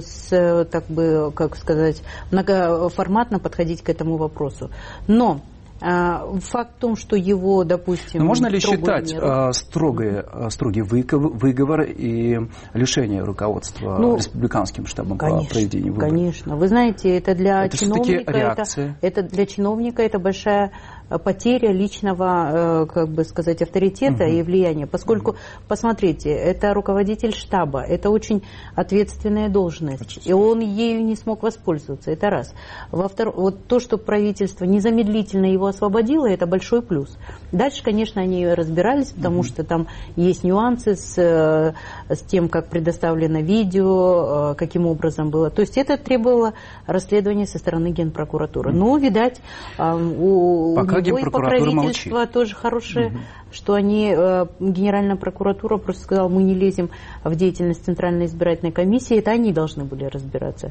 с, так бы, как сказать, многоформатно подходить к этому вопросу. Но факт в том, что его, допустим... Но можно ли считать а, строгое, строгий выговор и лишение руководства ну, республиканским штабом конечно, по проведению выборов? Конечно. Вы знаете, это для это чиновника... Это, это для чиновника это большая потеря личного, как бы сказать, авторитета угу. и влияния. Поскольку, угу. посмотрите, это руководитель штаба, это очень ответственная должность, и он ею не смог воспользоваться. Это раз. Во-вторых, вот то, что правительство незамедлительно его освободило, это большой плюс. Дальше, конечно, они разбирались, потому угу. что там есть нюансы с, с тем, как предоставлено видео, каким образом было. То есть это требовало расследования со стороны Генпрокуратуры. Угу. Но, видать, у... Пока и правительство тоже хорошее, угу. что они, Генеральная прокуратура просто сказала, мы не лезем в деятельность Центральной избирательной комиссии, это они должны были разбираться.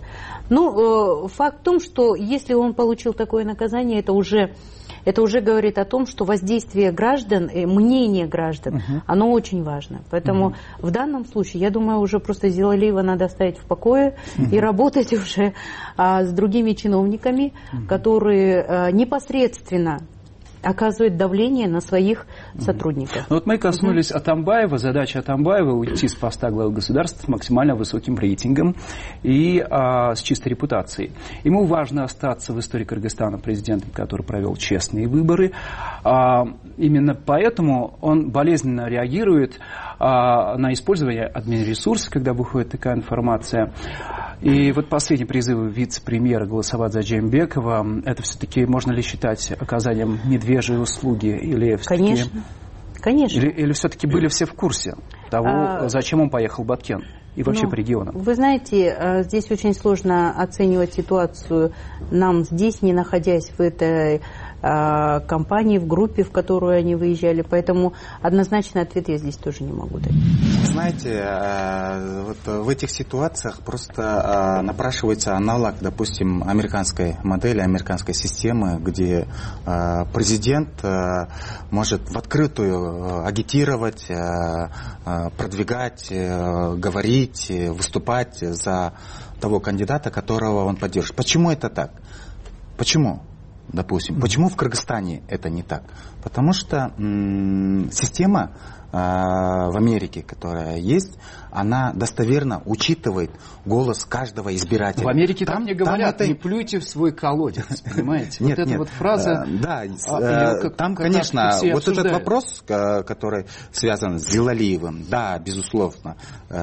Ну, факт в том, что если он получил такое наказание, это уже, это уже говорит о том, что воздействие граждан, мнение граждан, uh-huh. оно очень важно. Поэтому uh-huh. в данном случае, я думаю, уже просто Зилалиева надо оставить в покое uh-huh. и работать уже а, с другими чиновниками, uh-huh. которые а, непосредственно оказывает давление на своих сотрудников. Ну, вот мы коснулись угу. Атамбаева. Задача Атамбаева уйти с поста главы государства с максимально высоким рейтингом и а, с чистой репутацией. Ему важно остаться в истории Кыргызстана президентом, который провел честные выборы. А, именно поэтому он болезненно реагирует а, на использование админресурса, когда выходит такая информация. И вот последний призыв вице-премьера голосовать за Джеймбекова, это все-таки можно ли считать оказанием медвежьей услуги? Или конечно, конечно. Или, или все-таки были все в курсе того, а... зачем он поехал в Баткен? и вообще ну, по регионам? Вы знаете, здесь очень сложно оценивать ситуацию нам здесь, не находясь в этой компании, в группе, в которую они выезжали. Поэтому однозначный ответ я здесь тоже не могу дать. Знаете, вот в этих ситуациях просто напрашивается аналог, допустим, американской модели, американской системы, где президент может в открытую агитировать, продвигать, говорить, выступать за того кандидата, которого он поддерживает. Почему это так? Почему? Допустим. Почему в Кыргызстане это не так? Потому что м- система э, в Америке, которая есть, она достоверно учитывает голос каждого избирателя. В Америке там, там не говорят, там это... не плюйте в свой колодец, понимаете? Нет, вот эта нет. вот фраза... Да, а, как, там, как конечно, вот обсуждают. Этот вопрос, который связан с Зилалиевым, да, безусловно,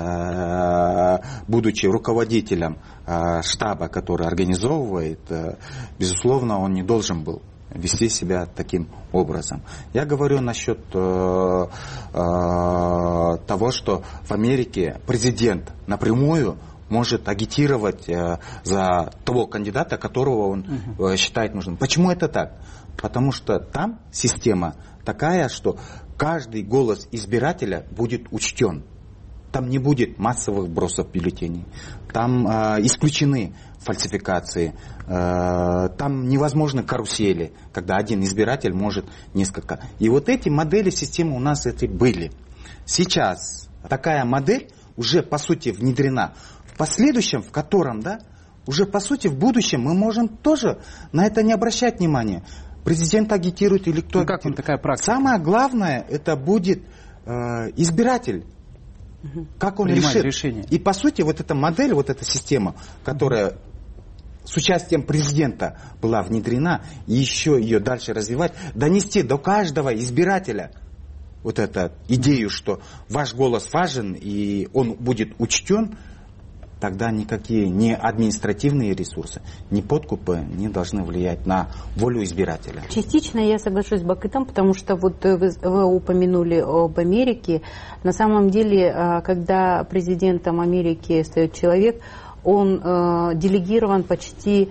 будучи руководителем штаба, который организовывает, безусловно, он не должен был вести себя таким образом. Я говорю насчет э, э, того, что в Америке президент напрямую может агитировать э, за того кандидата, которого он э, считает нужным. Почему это так? Потому что там система такая, что каждый голос избирателя будет учтен. Там не будет массовых бросов бюллетеней. Там э, исключены фальсификации. Э, там невозможны карусели, когда один избиратель может несколько. И вот эти модели системы у нас эти были. Сейчас такая модель уже по сути внедрена. В последующем, в котором, да, уже по сути в будущем мы можем тоже на это не обращать внимания. Президент агитирует или кто ну, как вам такая практика? Самое главное, это будет э, избиратель. Как он решит. Решение. И по сути вот эта модель, вот эта система, которая с участием президента была внедрена, и еще ее дальше развивать, донести до каждого избирателя вот эту идею, что ваш голос важен и он будет учтен, тогда никакие ни административные ресурсы, ни подкупы не должны влиять на волю избирателя. Частично я соглашусь с Бакытом, потому что вот вы, вы упомянули об Америке. На самом деле, когда президентом Америки стает человек, он э, делегирован почти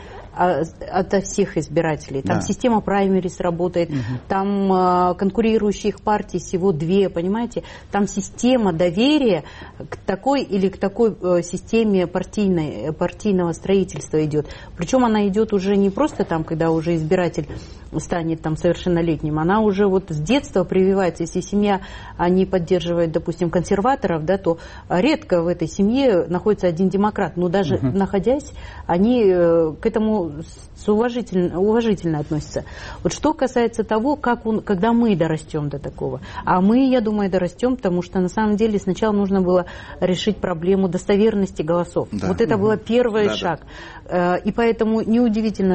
ото всех избирателей. Там да. система праймерис работает, угу. там э, конкурирующих партий всего две, понимаете? Там система доверия к такой или к такой э, системе партийной, партийного строительства идет. Причем она идет уже не просто там, когда уже избиратель станет там совершеннолетним, она уже вот с детства прививается. Если семья не поддерживает, допустим, консерваторов, да, то редко в этой семье находится один демократ. Но даже угу. находясь, они э, к этому с уважительно, уважительно относятся. Вот что касается того, как он, когда мы дорастем до такого. А мы, я думаю, дорастем, потому что на самом деле сначала нужно было решить проблему достоверности голосов. Да. Вот это угу. был первый да, шаг. Да. И поэтому неудивительно,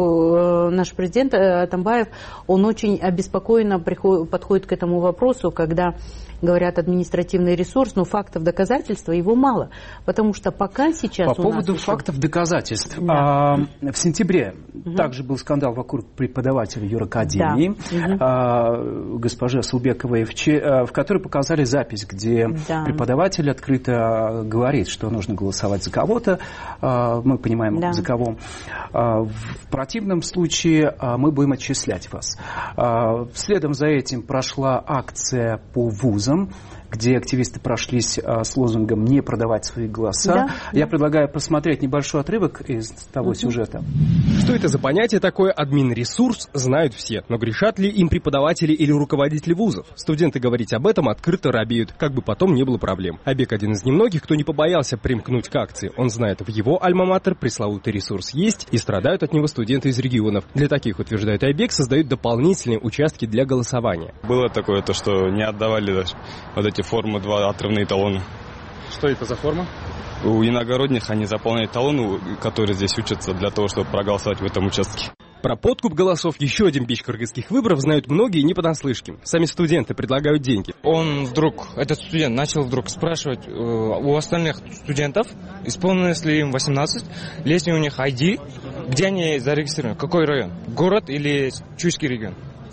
что наш президент Атамбаев, он очень обеспокоенно приходит, подходит к этому вопросу, когда говорят административный ресурс, но фактов доказательства его мало. Потому что пока сейчас... По поводу еще... фактов доказательств. Да. А, в сентябре угу. также был скандал вокруг преподавателя юракадемии, да. а, госпожи Асылбековой, в, че, в которой показали запись, где да. преподаватель открыто говорит, что нужно голосовать за кого-то. А, мы понимаем, да. за кого. А, в противном случае а, мы будем отчислять вас. А, следом за этим прошла акция по вузам, где активисты прошлись а, с лозунгом «не продавать свои голоса». Да, Я да. предлагаю посмотреть небольшой отрывок из того uh-huh. сюжета. Что это за понятие такое админ-ресурс, знают все. Но грешат ли им преподаватели или руководители вузов? Студенты говорить об этом открыто робеют, как бы потом не было проблем. Абек один из немногих, кто не побоялся примкнуть к акции. Он знает, в его альма-матер пресловутый ресурс есть, и страдают от него студенты из регионов. Для таких, утверждает Айбек, создают дополнительные участки для голосования. Было такое, то, что не отдавали даже вот эти формы, два отрывные талоны. Что это за форма? У иногородних они заполняют талоны, которые здесь учатся для того, чтобы проголосовать в этом участке. Про подкуп голосов, еще один бич кыргызских выборов, знают многие не понаслышке. Сами студенты предлагают деньги. Он вдруг, этот студент, начал вдруг спрашивать э, у остальных студентов, исполнилось ли им восемнадцать, есть ли у них ай ди, где они зарегистрированы, какой район, город или Чуйский регион.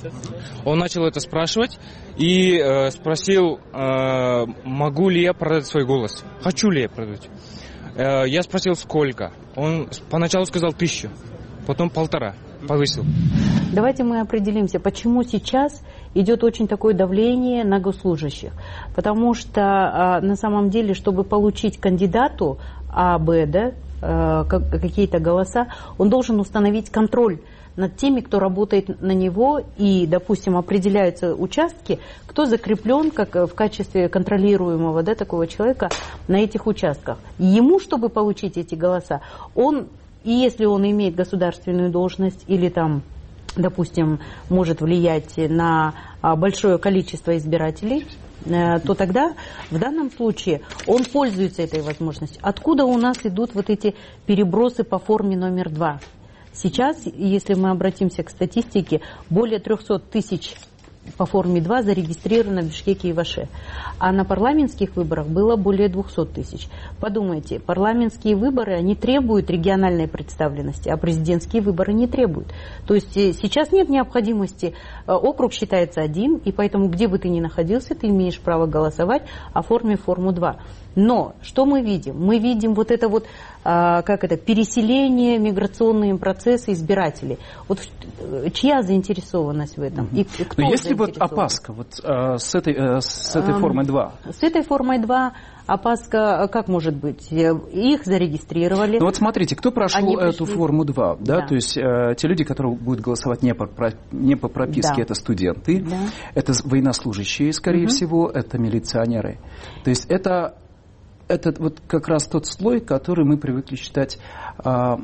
Он начал это спрашивать и э, спросил, э, могу ли я продать свой голос, хочу ли я продать. Э, я спросил, сколько. Он поначалу сказал тысячу, потом полтора, повысил. Давайте мы определимся, почему сейчас идет очень такое давление на госслужащих. Потому что а, на самом деле, чтобы получить кандидату А, Б, да, а, как, какие-то голоса, он должен установить контроль над теми, кто работает на него, и, допустим, определяются участки, кто закреплен как в качестве контролируемого, да, такого человека на этих участках. Ему, чтобы получить эти голоса, он, и если он имеет государственную должность или там, допустим, может влиять на большое количество избирателей, то тогда в данном случае он пользуется этой возможностью. Откуда у нас идут вот эти перебросы по форме номер два? Сейчас, если мы обратимся к статистике, более трехсот тысяч по форме два зарегистрировано в Бишкеке и в Аше. А на парламентских выборах было более двухсот тысяч. Подумайте, парламентские выборы, они требуют региональной представленности, а президентские выборы не требуют. То есть сейчас нет необходимости, округ считается один, и поэтому где бы ты ни находился, ты имеешь право голосовать, оформив форму два. Но что мы видим? Мы видим вот это вот, а, как это, переселение, миграционные процессы избирателей. Вот чья заинтересованность в этом? И кто Но есть ли вот опаска вот, а, с этой, а, с этой а, формой два? С этой формой два опаска как может быть? Их зарегистрировали. Ну вот смотрите, кто прошел эту пришли... форму два? Да? Да. То есть э, те люди, которые будут голосовать не по, не по прописке, да. Это студенты, да. Это военнослужащие, скорее угу. всего, это милиционеры. То есть это... Это вот как раз тот слой, который мы привыкли считать а,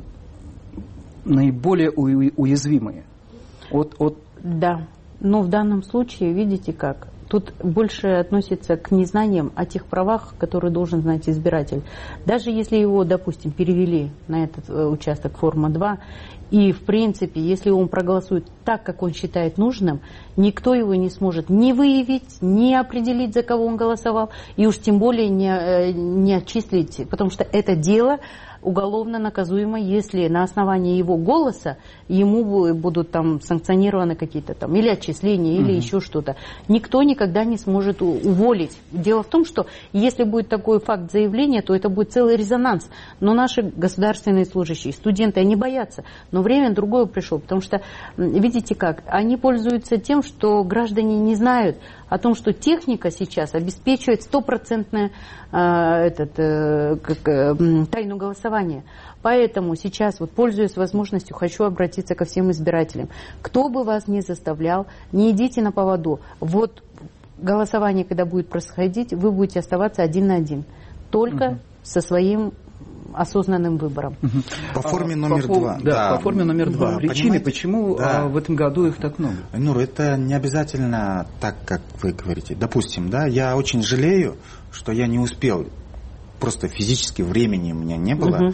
наиболее уязвимые. От, от... Да, но в данном случае, видите как, тут больше относится к незнаниям о тех правах, которые должен знать избиратель. Даже если его, допустим, перевели на этот участок форма два, и, в принципе, если он проголосует так, как он считает нужным, никто его не сможет ни выявить, ни определить, за кого он голосовал, и уж тем более не, не отчислить, потому что это дело уголовно наказуемо, если на основании его голоса ему будут там санкционированы какие-то там или отчисления, или угу. еще что-то. Никто никогда не сможет уволить. Дело в том, что если будет такой факт заявления, то это будет целый резонанс. Но наши государственные служащие, студенты, они боятся. Но время другое пришло, потому что, видите как, они пользуются тем, что граждане не знают о том, что техника сейчас обеспечивает стопроцентную э, этот, э, как, э, тайну голосования. Поэтому сейчас, вот, пользуясь возможностью, хочу обратиться ко всем избирателям. Кто бы вас ни заставлял, не идите на поводу. Вот голосование, когда будет происходить, вы будете оставаться один на один. Только угу. со своим осознанным выбором. По форме номер по, два. Да, да, по форме номер два. Да, причины, почему да. в этом году их так много? Ну, это не обязательно так, как вы говорите. Допустим, да, я очень жалею, что я не успел, просто физически времени у меня не было, uh-huh.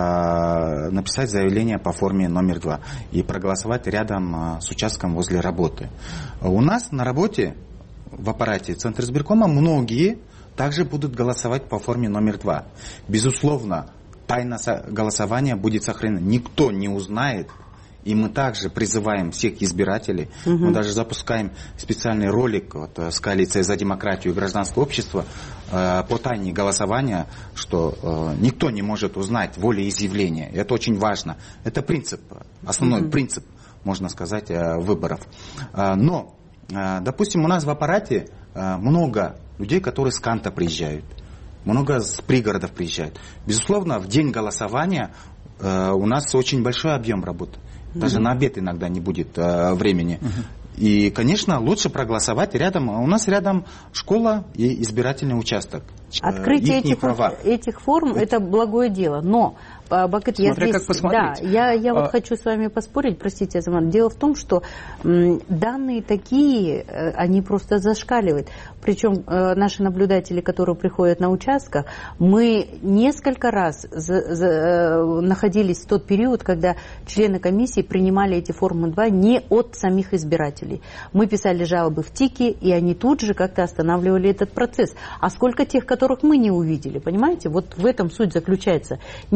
а, написать заявление по форме номер два и проголосовать рядом а, с участком возле работы. У нас на работе в аппарате Центра избиркома многие также будут голосовать по форме номер два. Безусловно, тайна голосования будет сохранена. Никто не узнает. И мы также призываем всех избирателей, угу. мы даже запускаем специальный ролик вот, с коалицией за демократию и гражданское общество э, по тайне голосования, что э, никто не может узнать волеизъявления. Это очень важно. Это принцип, основной угу. принцип, можно сказать, э, выборов. Э, но, э, допустим, у нас в аппарате э, много людей, которые с Канта приезжают, много с пригородов приезжают. Безусловно, в день голосования э, у нас очень большой объем работы. Даже uh-huh. на обед иногда не будет э, времени. Uh-huh. И, конечно, лучше проголосовать рядом. У нас рядом школа и избирательный участок. Открытие этих, этих форм это... это благое дело. Но, Бакыт, я здесь, как посмотреть. Да, я, я а... вот хочу с вами поспорить, простите, Азамат. Дело в том, что м, данные такие, они просто зашкаливают. Причем э, наши наблюдатели, которые приходят на участках, мы несколько раз за, за, э, находились в тот период, когда члены комиссии принимали эти формы два не от самих избирателей. Мы писали жалобы в ТИКе, и они тут же как-то останавливали этот процесс. А сколько тех, которых мы не увидели, понимаете? Вот в этом суть заключается. Не я прихожу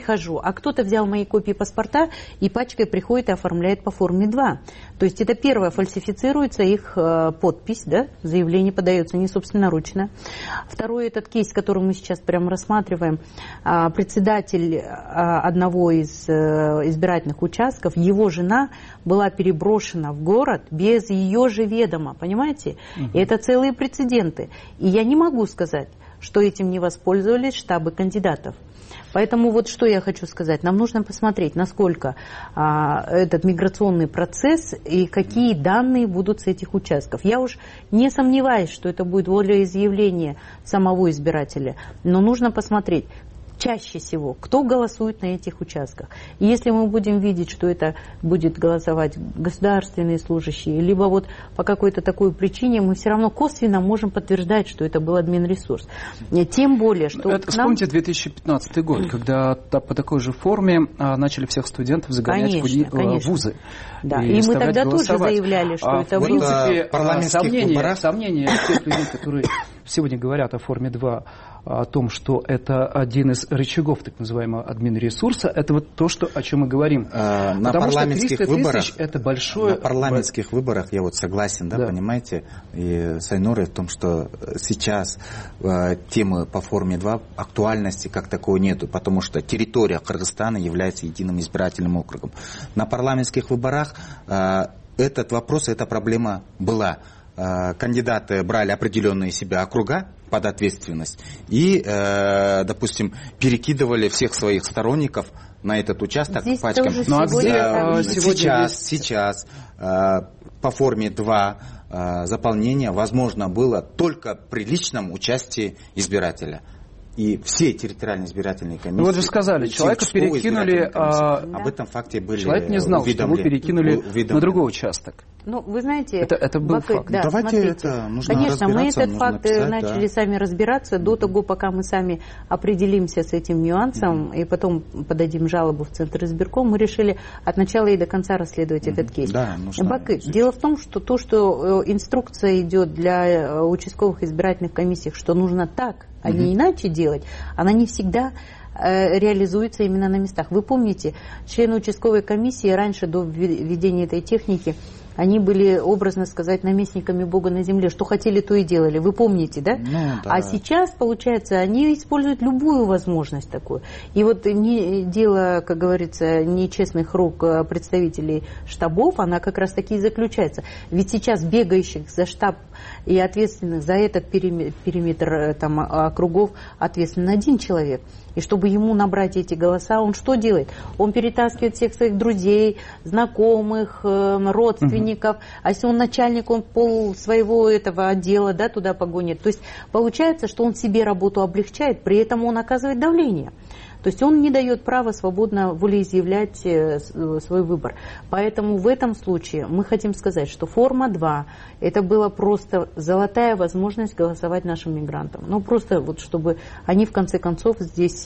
прихожу, а кто-то взял мои копии паспорта и пачкой приходит и оформляет по форме два. То есть это первое, фальсифицируется их э, подпись, да, заявление подается не собственноручно. Второй этот кейс, который мы сейчас прямо рассматриваем, э, председатель э, одного из э, избирательных участков, его жена была переброшена в город без ее же ведома, понимаете? Угу. И это целые прецеденты. И я не могу сказать, что этим не воспользовались штабы кандидатов. Поэтому вот что я хочу сказать. Нам нужно посмотреть, насколько а, этот миграционный процесс и какие данные будут с этих участков. Я уж не сомневаюсь, что это будет волеизъявление самого избирателя, но нужно посмотреть, чаще всего, кто голосует на этих участках. И если мы будем видеть, что это будет голосовать государственные служащие, либо вот по какой-то такой причине, мы все равно косвенно можем подтверждать, что это был админресурс. Тем более, что... Это, вспомните две тысячи пятнадцатый год, когда по такой же форме начали всех студентов загонять конечно, в конечно. вузы. Да. И, и мы тогда голосовать. тоже заявляли, что а, это в принципе, было... сомнения, сомнения тех людей, которые сегодня говорят о форме два, о том, что это один из рычагов так называемого админресурса, это вот то, что, о чем мы говорим. А, на Потому парламентских что выборах это большое... На парламентских выборах я вот согласен, да, да. понимаете, и с Айнурой в том, что сейчас э, темы по форме два актуальности как такой нету, потому что территория Кыргызстана является единым избирательным округом. На парламентских выборах э, этот вопрос, эта проблема была. Кандидаты брали определенные себя округа под ответственность и, э, допустим, перекидывали всех своих сторонников на этот участок здесь пачками. Ну, а где, э, сейчас, здесь... сейчас э, по форме два э, заполнение возможно было только при личном участии избирателя. И все территориальные избирательные комиссии... Ну вот же сказали, человека перекинули... А... Об этом факте были Человек не знал, что его перекинули уведомлены. На другой участок. Ну, вы знаете... Это, это был Бакы, факт. Да, Давайте смотрите. это нужно Конечно, мы этот нужно факт писать, начали да. сами разбираться до того, пока мы сами определимся с этим нюансом, mm-hmm. и потом подадим жалобу в Центр избирком. Мы решили от начала и до конца расследовать mm-hmm. этот кейс. Да, Бакы, дело в том, что то, что инструкция идет для участковых избирательных комиссий, что нужно так, а mm-hmm. не иначе делать, она не всегда э, реализуется именно на местах. Вы помните, члены участковой комиссии раньше, до введения этой техники, они были, образно сказать, наместниками Бога на земле. Что хотели, то и делали. Вы помните, да? Ну, да. А сейчас, получается, они используют любую возможность такую. И вот не, дело, как говорится, нечестных рук представителей штабов, она как раз таки и заключается. Ведь сейчас бегающих за штаб и ответственных за этот периметр, периметр там, округов ответственен один человек. И чтобы ему набрать эти голоса, он что делает? Он перетаскивает всех своих друзей, знакомых, родственников. Угу. А если он начальник, он пол своего этого отдела, да, туда погонит. То есть получается, что он себе работу облегчает, при этом он оказывает давление. То есть он не дает права свободно волеизъявлять свой выбор. Поэтому в этом случае мы хотим сказать, что форма два – это была просто золотая возможность голосовать нашим мигрантам. Ну, просто вот чтобы они, в конце концов, здесь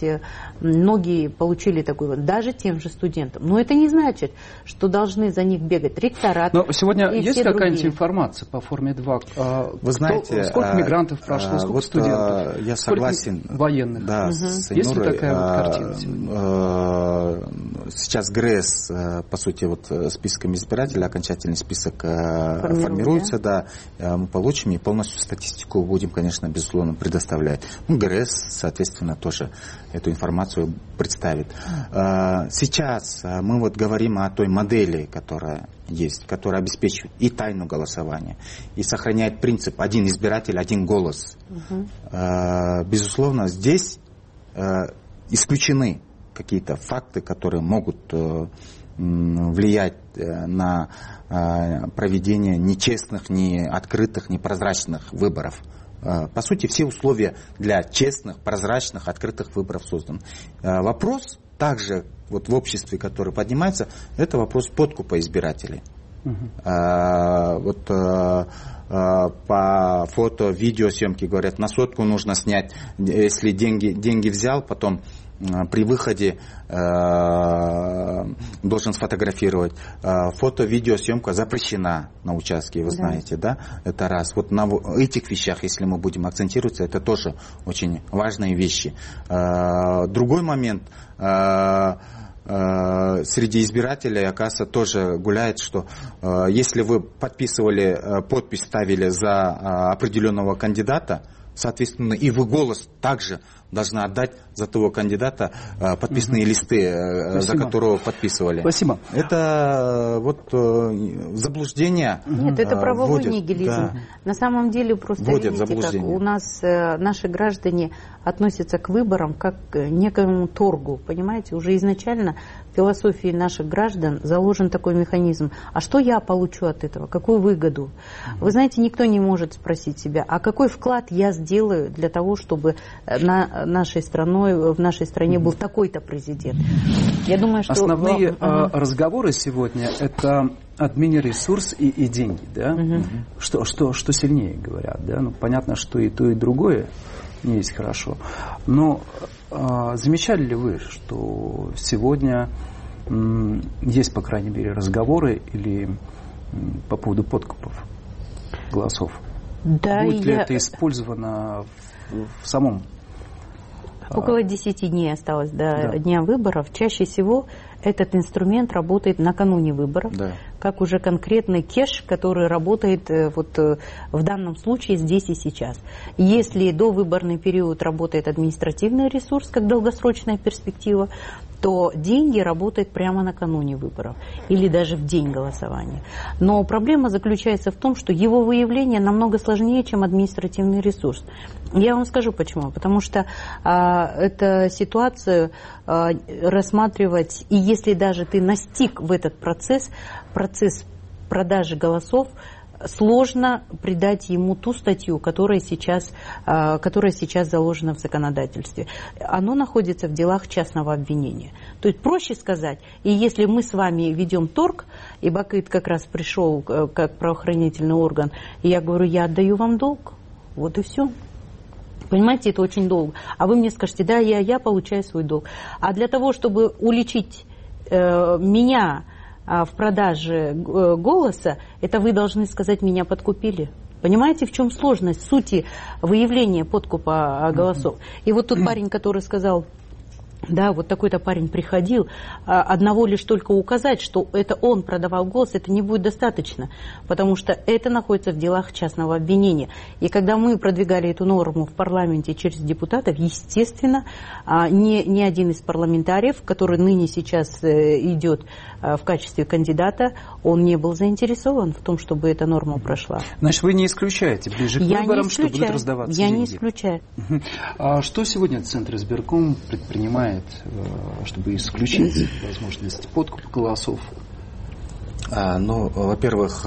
многие получили такой вот, даже тем же студентам. Но это не значит, что должны за них бегать ректорат. Но сегодня и есть все какая-нибудь другие. информация по форме два? Вы знаете, Кто, сколько мигрантов прошло, сколько вот студентов? Я согласен. Военных. Да, угу. с Есть ли такая вот сейчас ГРЭС, по сути, вот списком избирателей, окончательный список Формируем, формируется, да? да, мы получим и полностью статистику будем, конечно, безусловно, предоставлять. Ну, ГРЭС, соответственно, тоже эту информацию представит. Сейчас мы вот говорим о той модели, которая есть, которая обеспечивает и тайну голосования, и сохраняет принцип «один избиратель, один голос». Угу. Безусловно, здесь исключены какие-то факты, которые могут э, влиять э, на э, проведение нечестных, не открытых, не прозрачных выборов. Э, по сути, все условия для честных, прозрачных, открытых выборов созданы. Э, вопрос также вот в обществе, который поднимается, это вопрос подкупа избирателей. Uh-huh. Э, вот э, по фото, видеосъемке говорят, на сотку нужно снять, если деньги, деньги взял, потом при выходе должен сфотографировать. Фото-видеосъемка запрещена на участке, вы знаете, да? Это раз. Вот на этих вещах, если мы будем акцентироваться, это тоже очень важные вещи. Другой момент. Среди избирателей, оказывается, тоже гуляет, что э, если вы подписывали, э, подпись ставили за э, определенного кандидата, соответственно, и вы голос также должны отдать за того кандидата э, подписные угу. листы, э, за которого подписывали. Спасибо. Это э, вот э, заблуждение. Нет, это правовой вводит, нигилизм. Да. На самом деле просто Вводят видите, как у нас э, наши граждане относятся к выборам как к некому торгу, понимаете? Уже изначально в философии наших граждан заложен такой механизм. А что я получу от этого? Какую выгоду? Вы знаете, никто не может спросить себя, а какой вклад я сделаю для того, чтобы на нашей страной, в нашей стране был такой-то президент? Я думаю, что... Основные ага. разговоры сегодня – это админресурс и, и деньги, да? Угу. Что, что, что сильнее говорят, да? Ну, понятно, что и то, и другое не есть хорошо. Но а, замечали ли вы, что сегодня м, есть, по крайней мере, разговоры или м, по поводу подкупов голосов? Да, Будет ли я... это использовано в, в самом... Около десяти дней осталось до да. дня выборов. Чаще всего этот инструмент работает накануне выборов, да. как уже конкретный кэш, который работает вот в данном случае здесь и сейчас. Если до выборный период работает административный ресурс, как долгосрочная перспектива, то деньги работают прямо накануне выборов или даже в день голосования. Но проблема заключается в том, что его выявление намного сложнее, чем административный ресурс. Я вам скажу почему. Потому что а, эту ситуацию а, рассматривать, и если даже ты настиг в этот процесс, процесс продажи голосов, сложно придать ему ту статью, которая сейчас, которая сейчас заложена в законодательстве. Оно находится в делах частного обвинения. То есть проще сказать, и если мы с вами ведем торг, и Бакыт как раз пришел как правоохранительный орган, и я говорю, я отдаю вам долг, вот и все. Понимаете, это очень долго. А вы мне скажете, да, я, я получаю свой долг. А для того, чтобы уличить э, меня в продаже голоса, это вы должны сказать, меня подкупили. Понимаете, в чем сложность сути выявления подкупа голосов? И вот тот парень, который сказал, да, вот такой-то парень приходил, одного лишь только указать, что это он продавал голос, это не будет достаточно, потому что это находится в делах частного обвинения. И когда мы продвигали эту норму в парламенте через депутатов, естественно, ни, ни один из парламентариев, который ныне сейчас идет в качестве кандидата, он не был заинтересован в том, чтобы эта норма прошла. Значит, вы не исключаете ближе к Я выборам, что будут раздаваться Я деньги? не исключаю. Угу. А что сегодня Центр избирком предпринимает, чтобы исключить возможность подкупа голосов? А, ну, во-первых,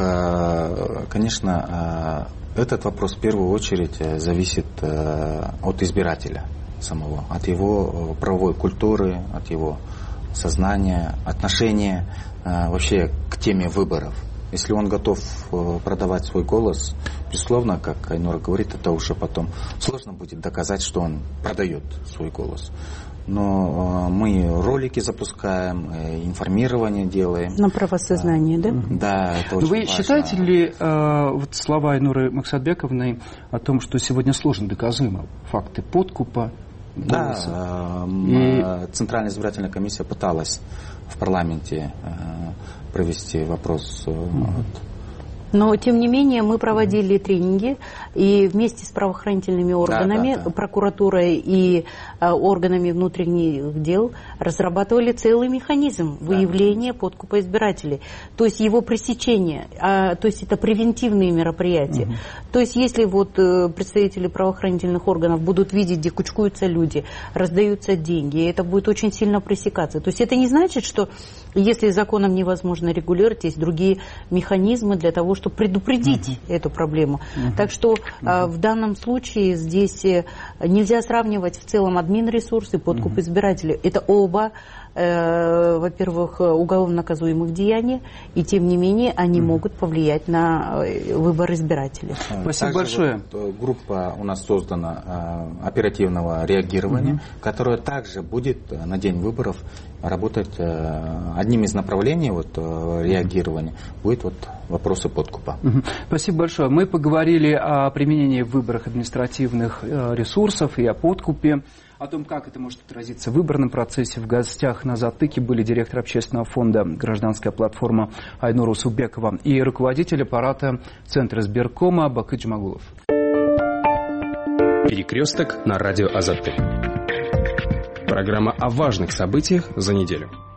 конечно, этот вопрос в первую очередь зависит от избирателя самого, от его правовой культуры, от его сознания, отношения вообще к теме выборов. Если он готов продавать свой голос, безусловно, как Айнура говорит, это уже потом сложно будет доказать, что он продает свой голос. Но мы ролики запускаем, информирование делаем. На правосознание, да? Да, это очень Вы важно. считаете ли э, вот слова Айнуры Максатбековны о том, что сегодня сложно доказуемы факты подкупа голоса? Да, И... Центральная избирательная комиссия пыталась в парламенте провести вопрос. Mm-hmm. Но, тем не менее, мы проводили тренинги, и вместе с правоохранительными органами, да, да, да. прокуратурой и э, органами внутренних дел разрабатывали целый механизм выявления да. подкупа избирателей. То есть его пресечение, а, то есть это превентивные мероприятия. Угу. То есть если вот э, представители правоохранительных органов будут видеть, где кучкуются люди, раздаются деньги, это будет очень сильно пресекаться. То есть это не значит, что если законом невозможно регулировать, есть другие механизмы для того, чтобы предупредить uh-huh. эту проблему. Uh-huh. Так что uh-huh. в данном случае здесь нельзя сравнивать в целом админресурс и подкуп uh-huh. избирателей. Это оба э, во-первых, уголовно наказуемых деяний, и тем не менее они mm-hmm. могут повлиять на выбор избирателей. Спасибо Также большое. Вот группа у нас создана э, оперативного реагирования, mm-hmm. которая также будет на день выборов работать. Э, одним из направлений вот, э, реагирования будет вот, вопросы подкупа. Mm-hmm. Спасибо большое. Мы поговорили о применении в выборах административных э, ресурсов и о подкупе. О том, как это может отразиться в выборном процессе. В гостях на затыке были директор общественного фонда «Гражданская платформа» Айнур Усубекова и руководитель аппарата Центра избиркома Бакыт Жумагулов. Перекресток на радио Азатты. Программа о важных событиях за неделю.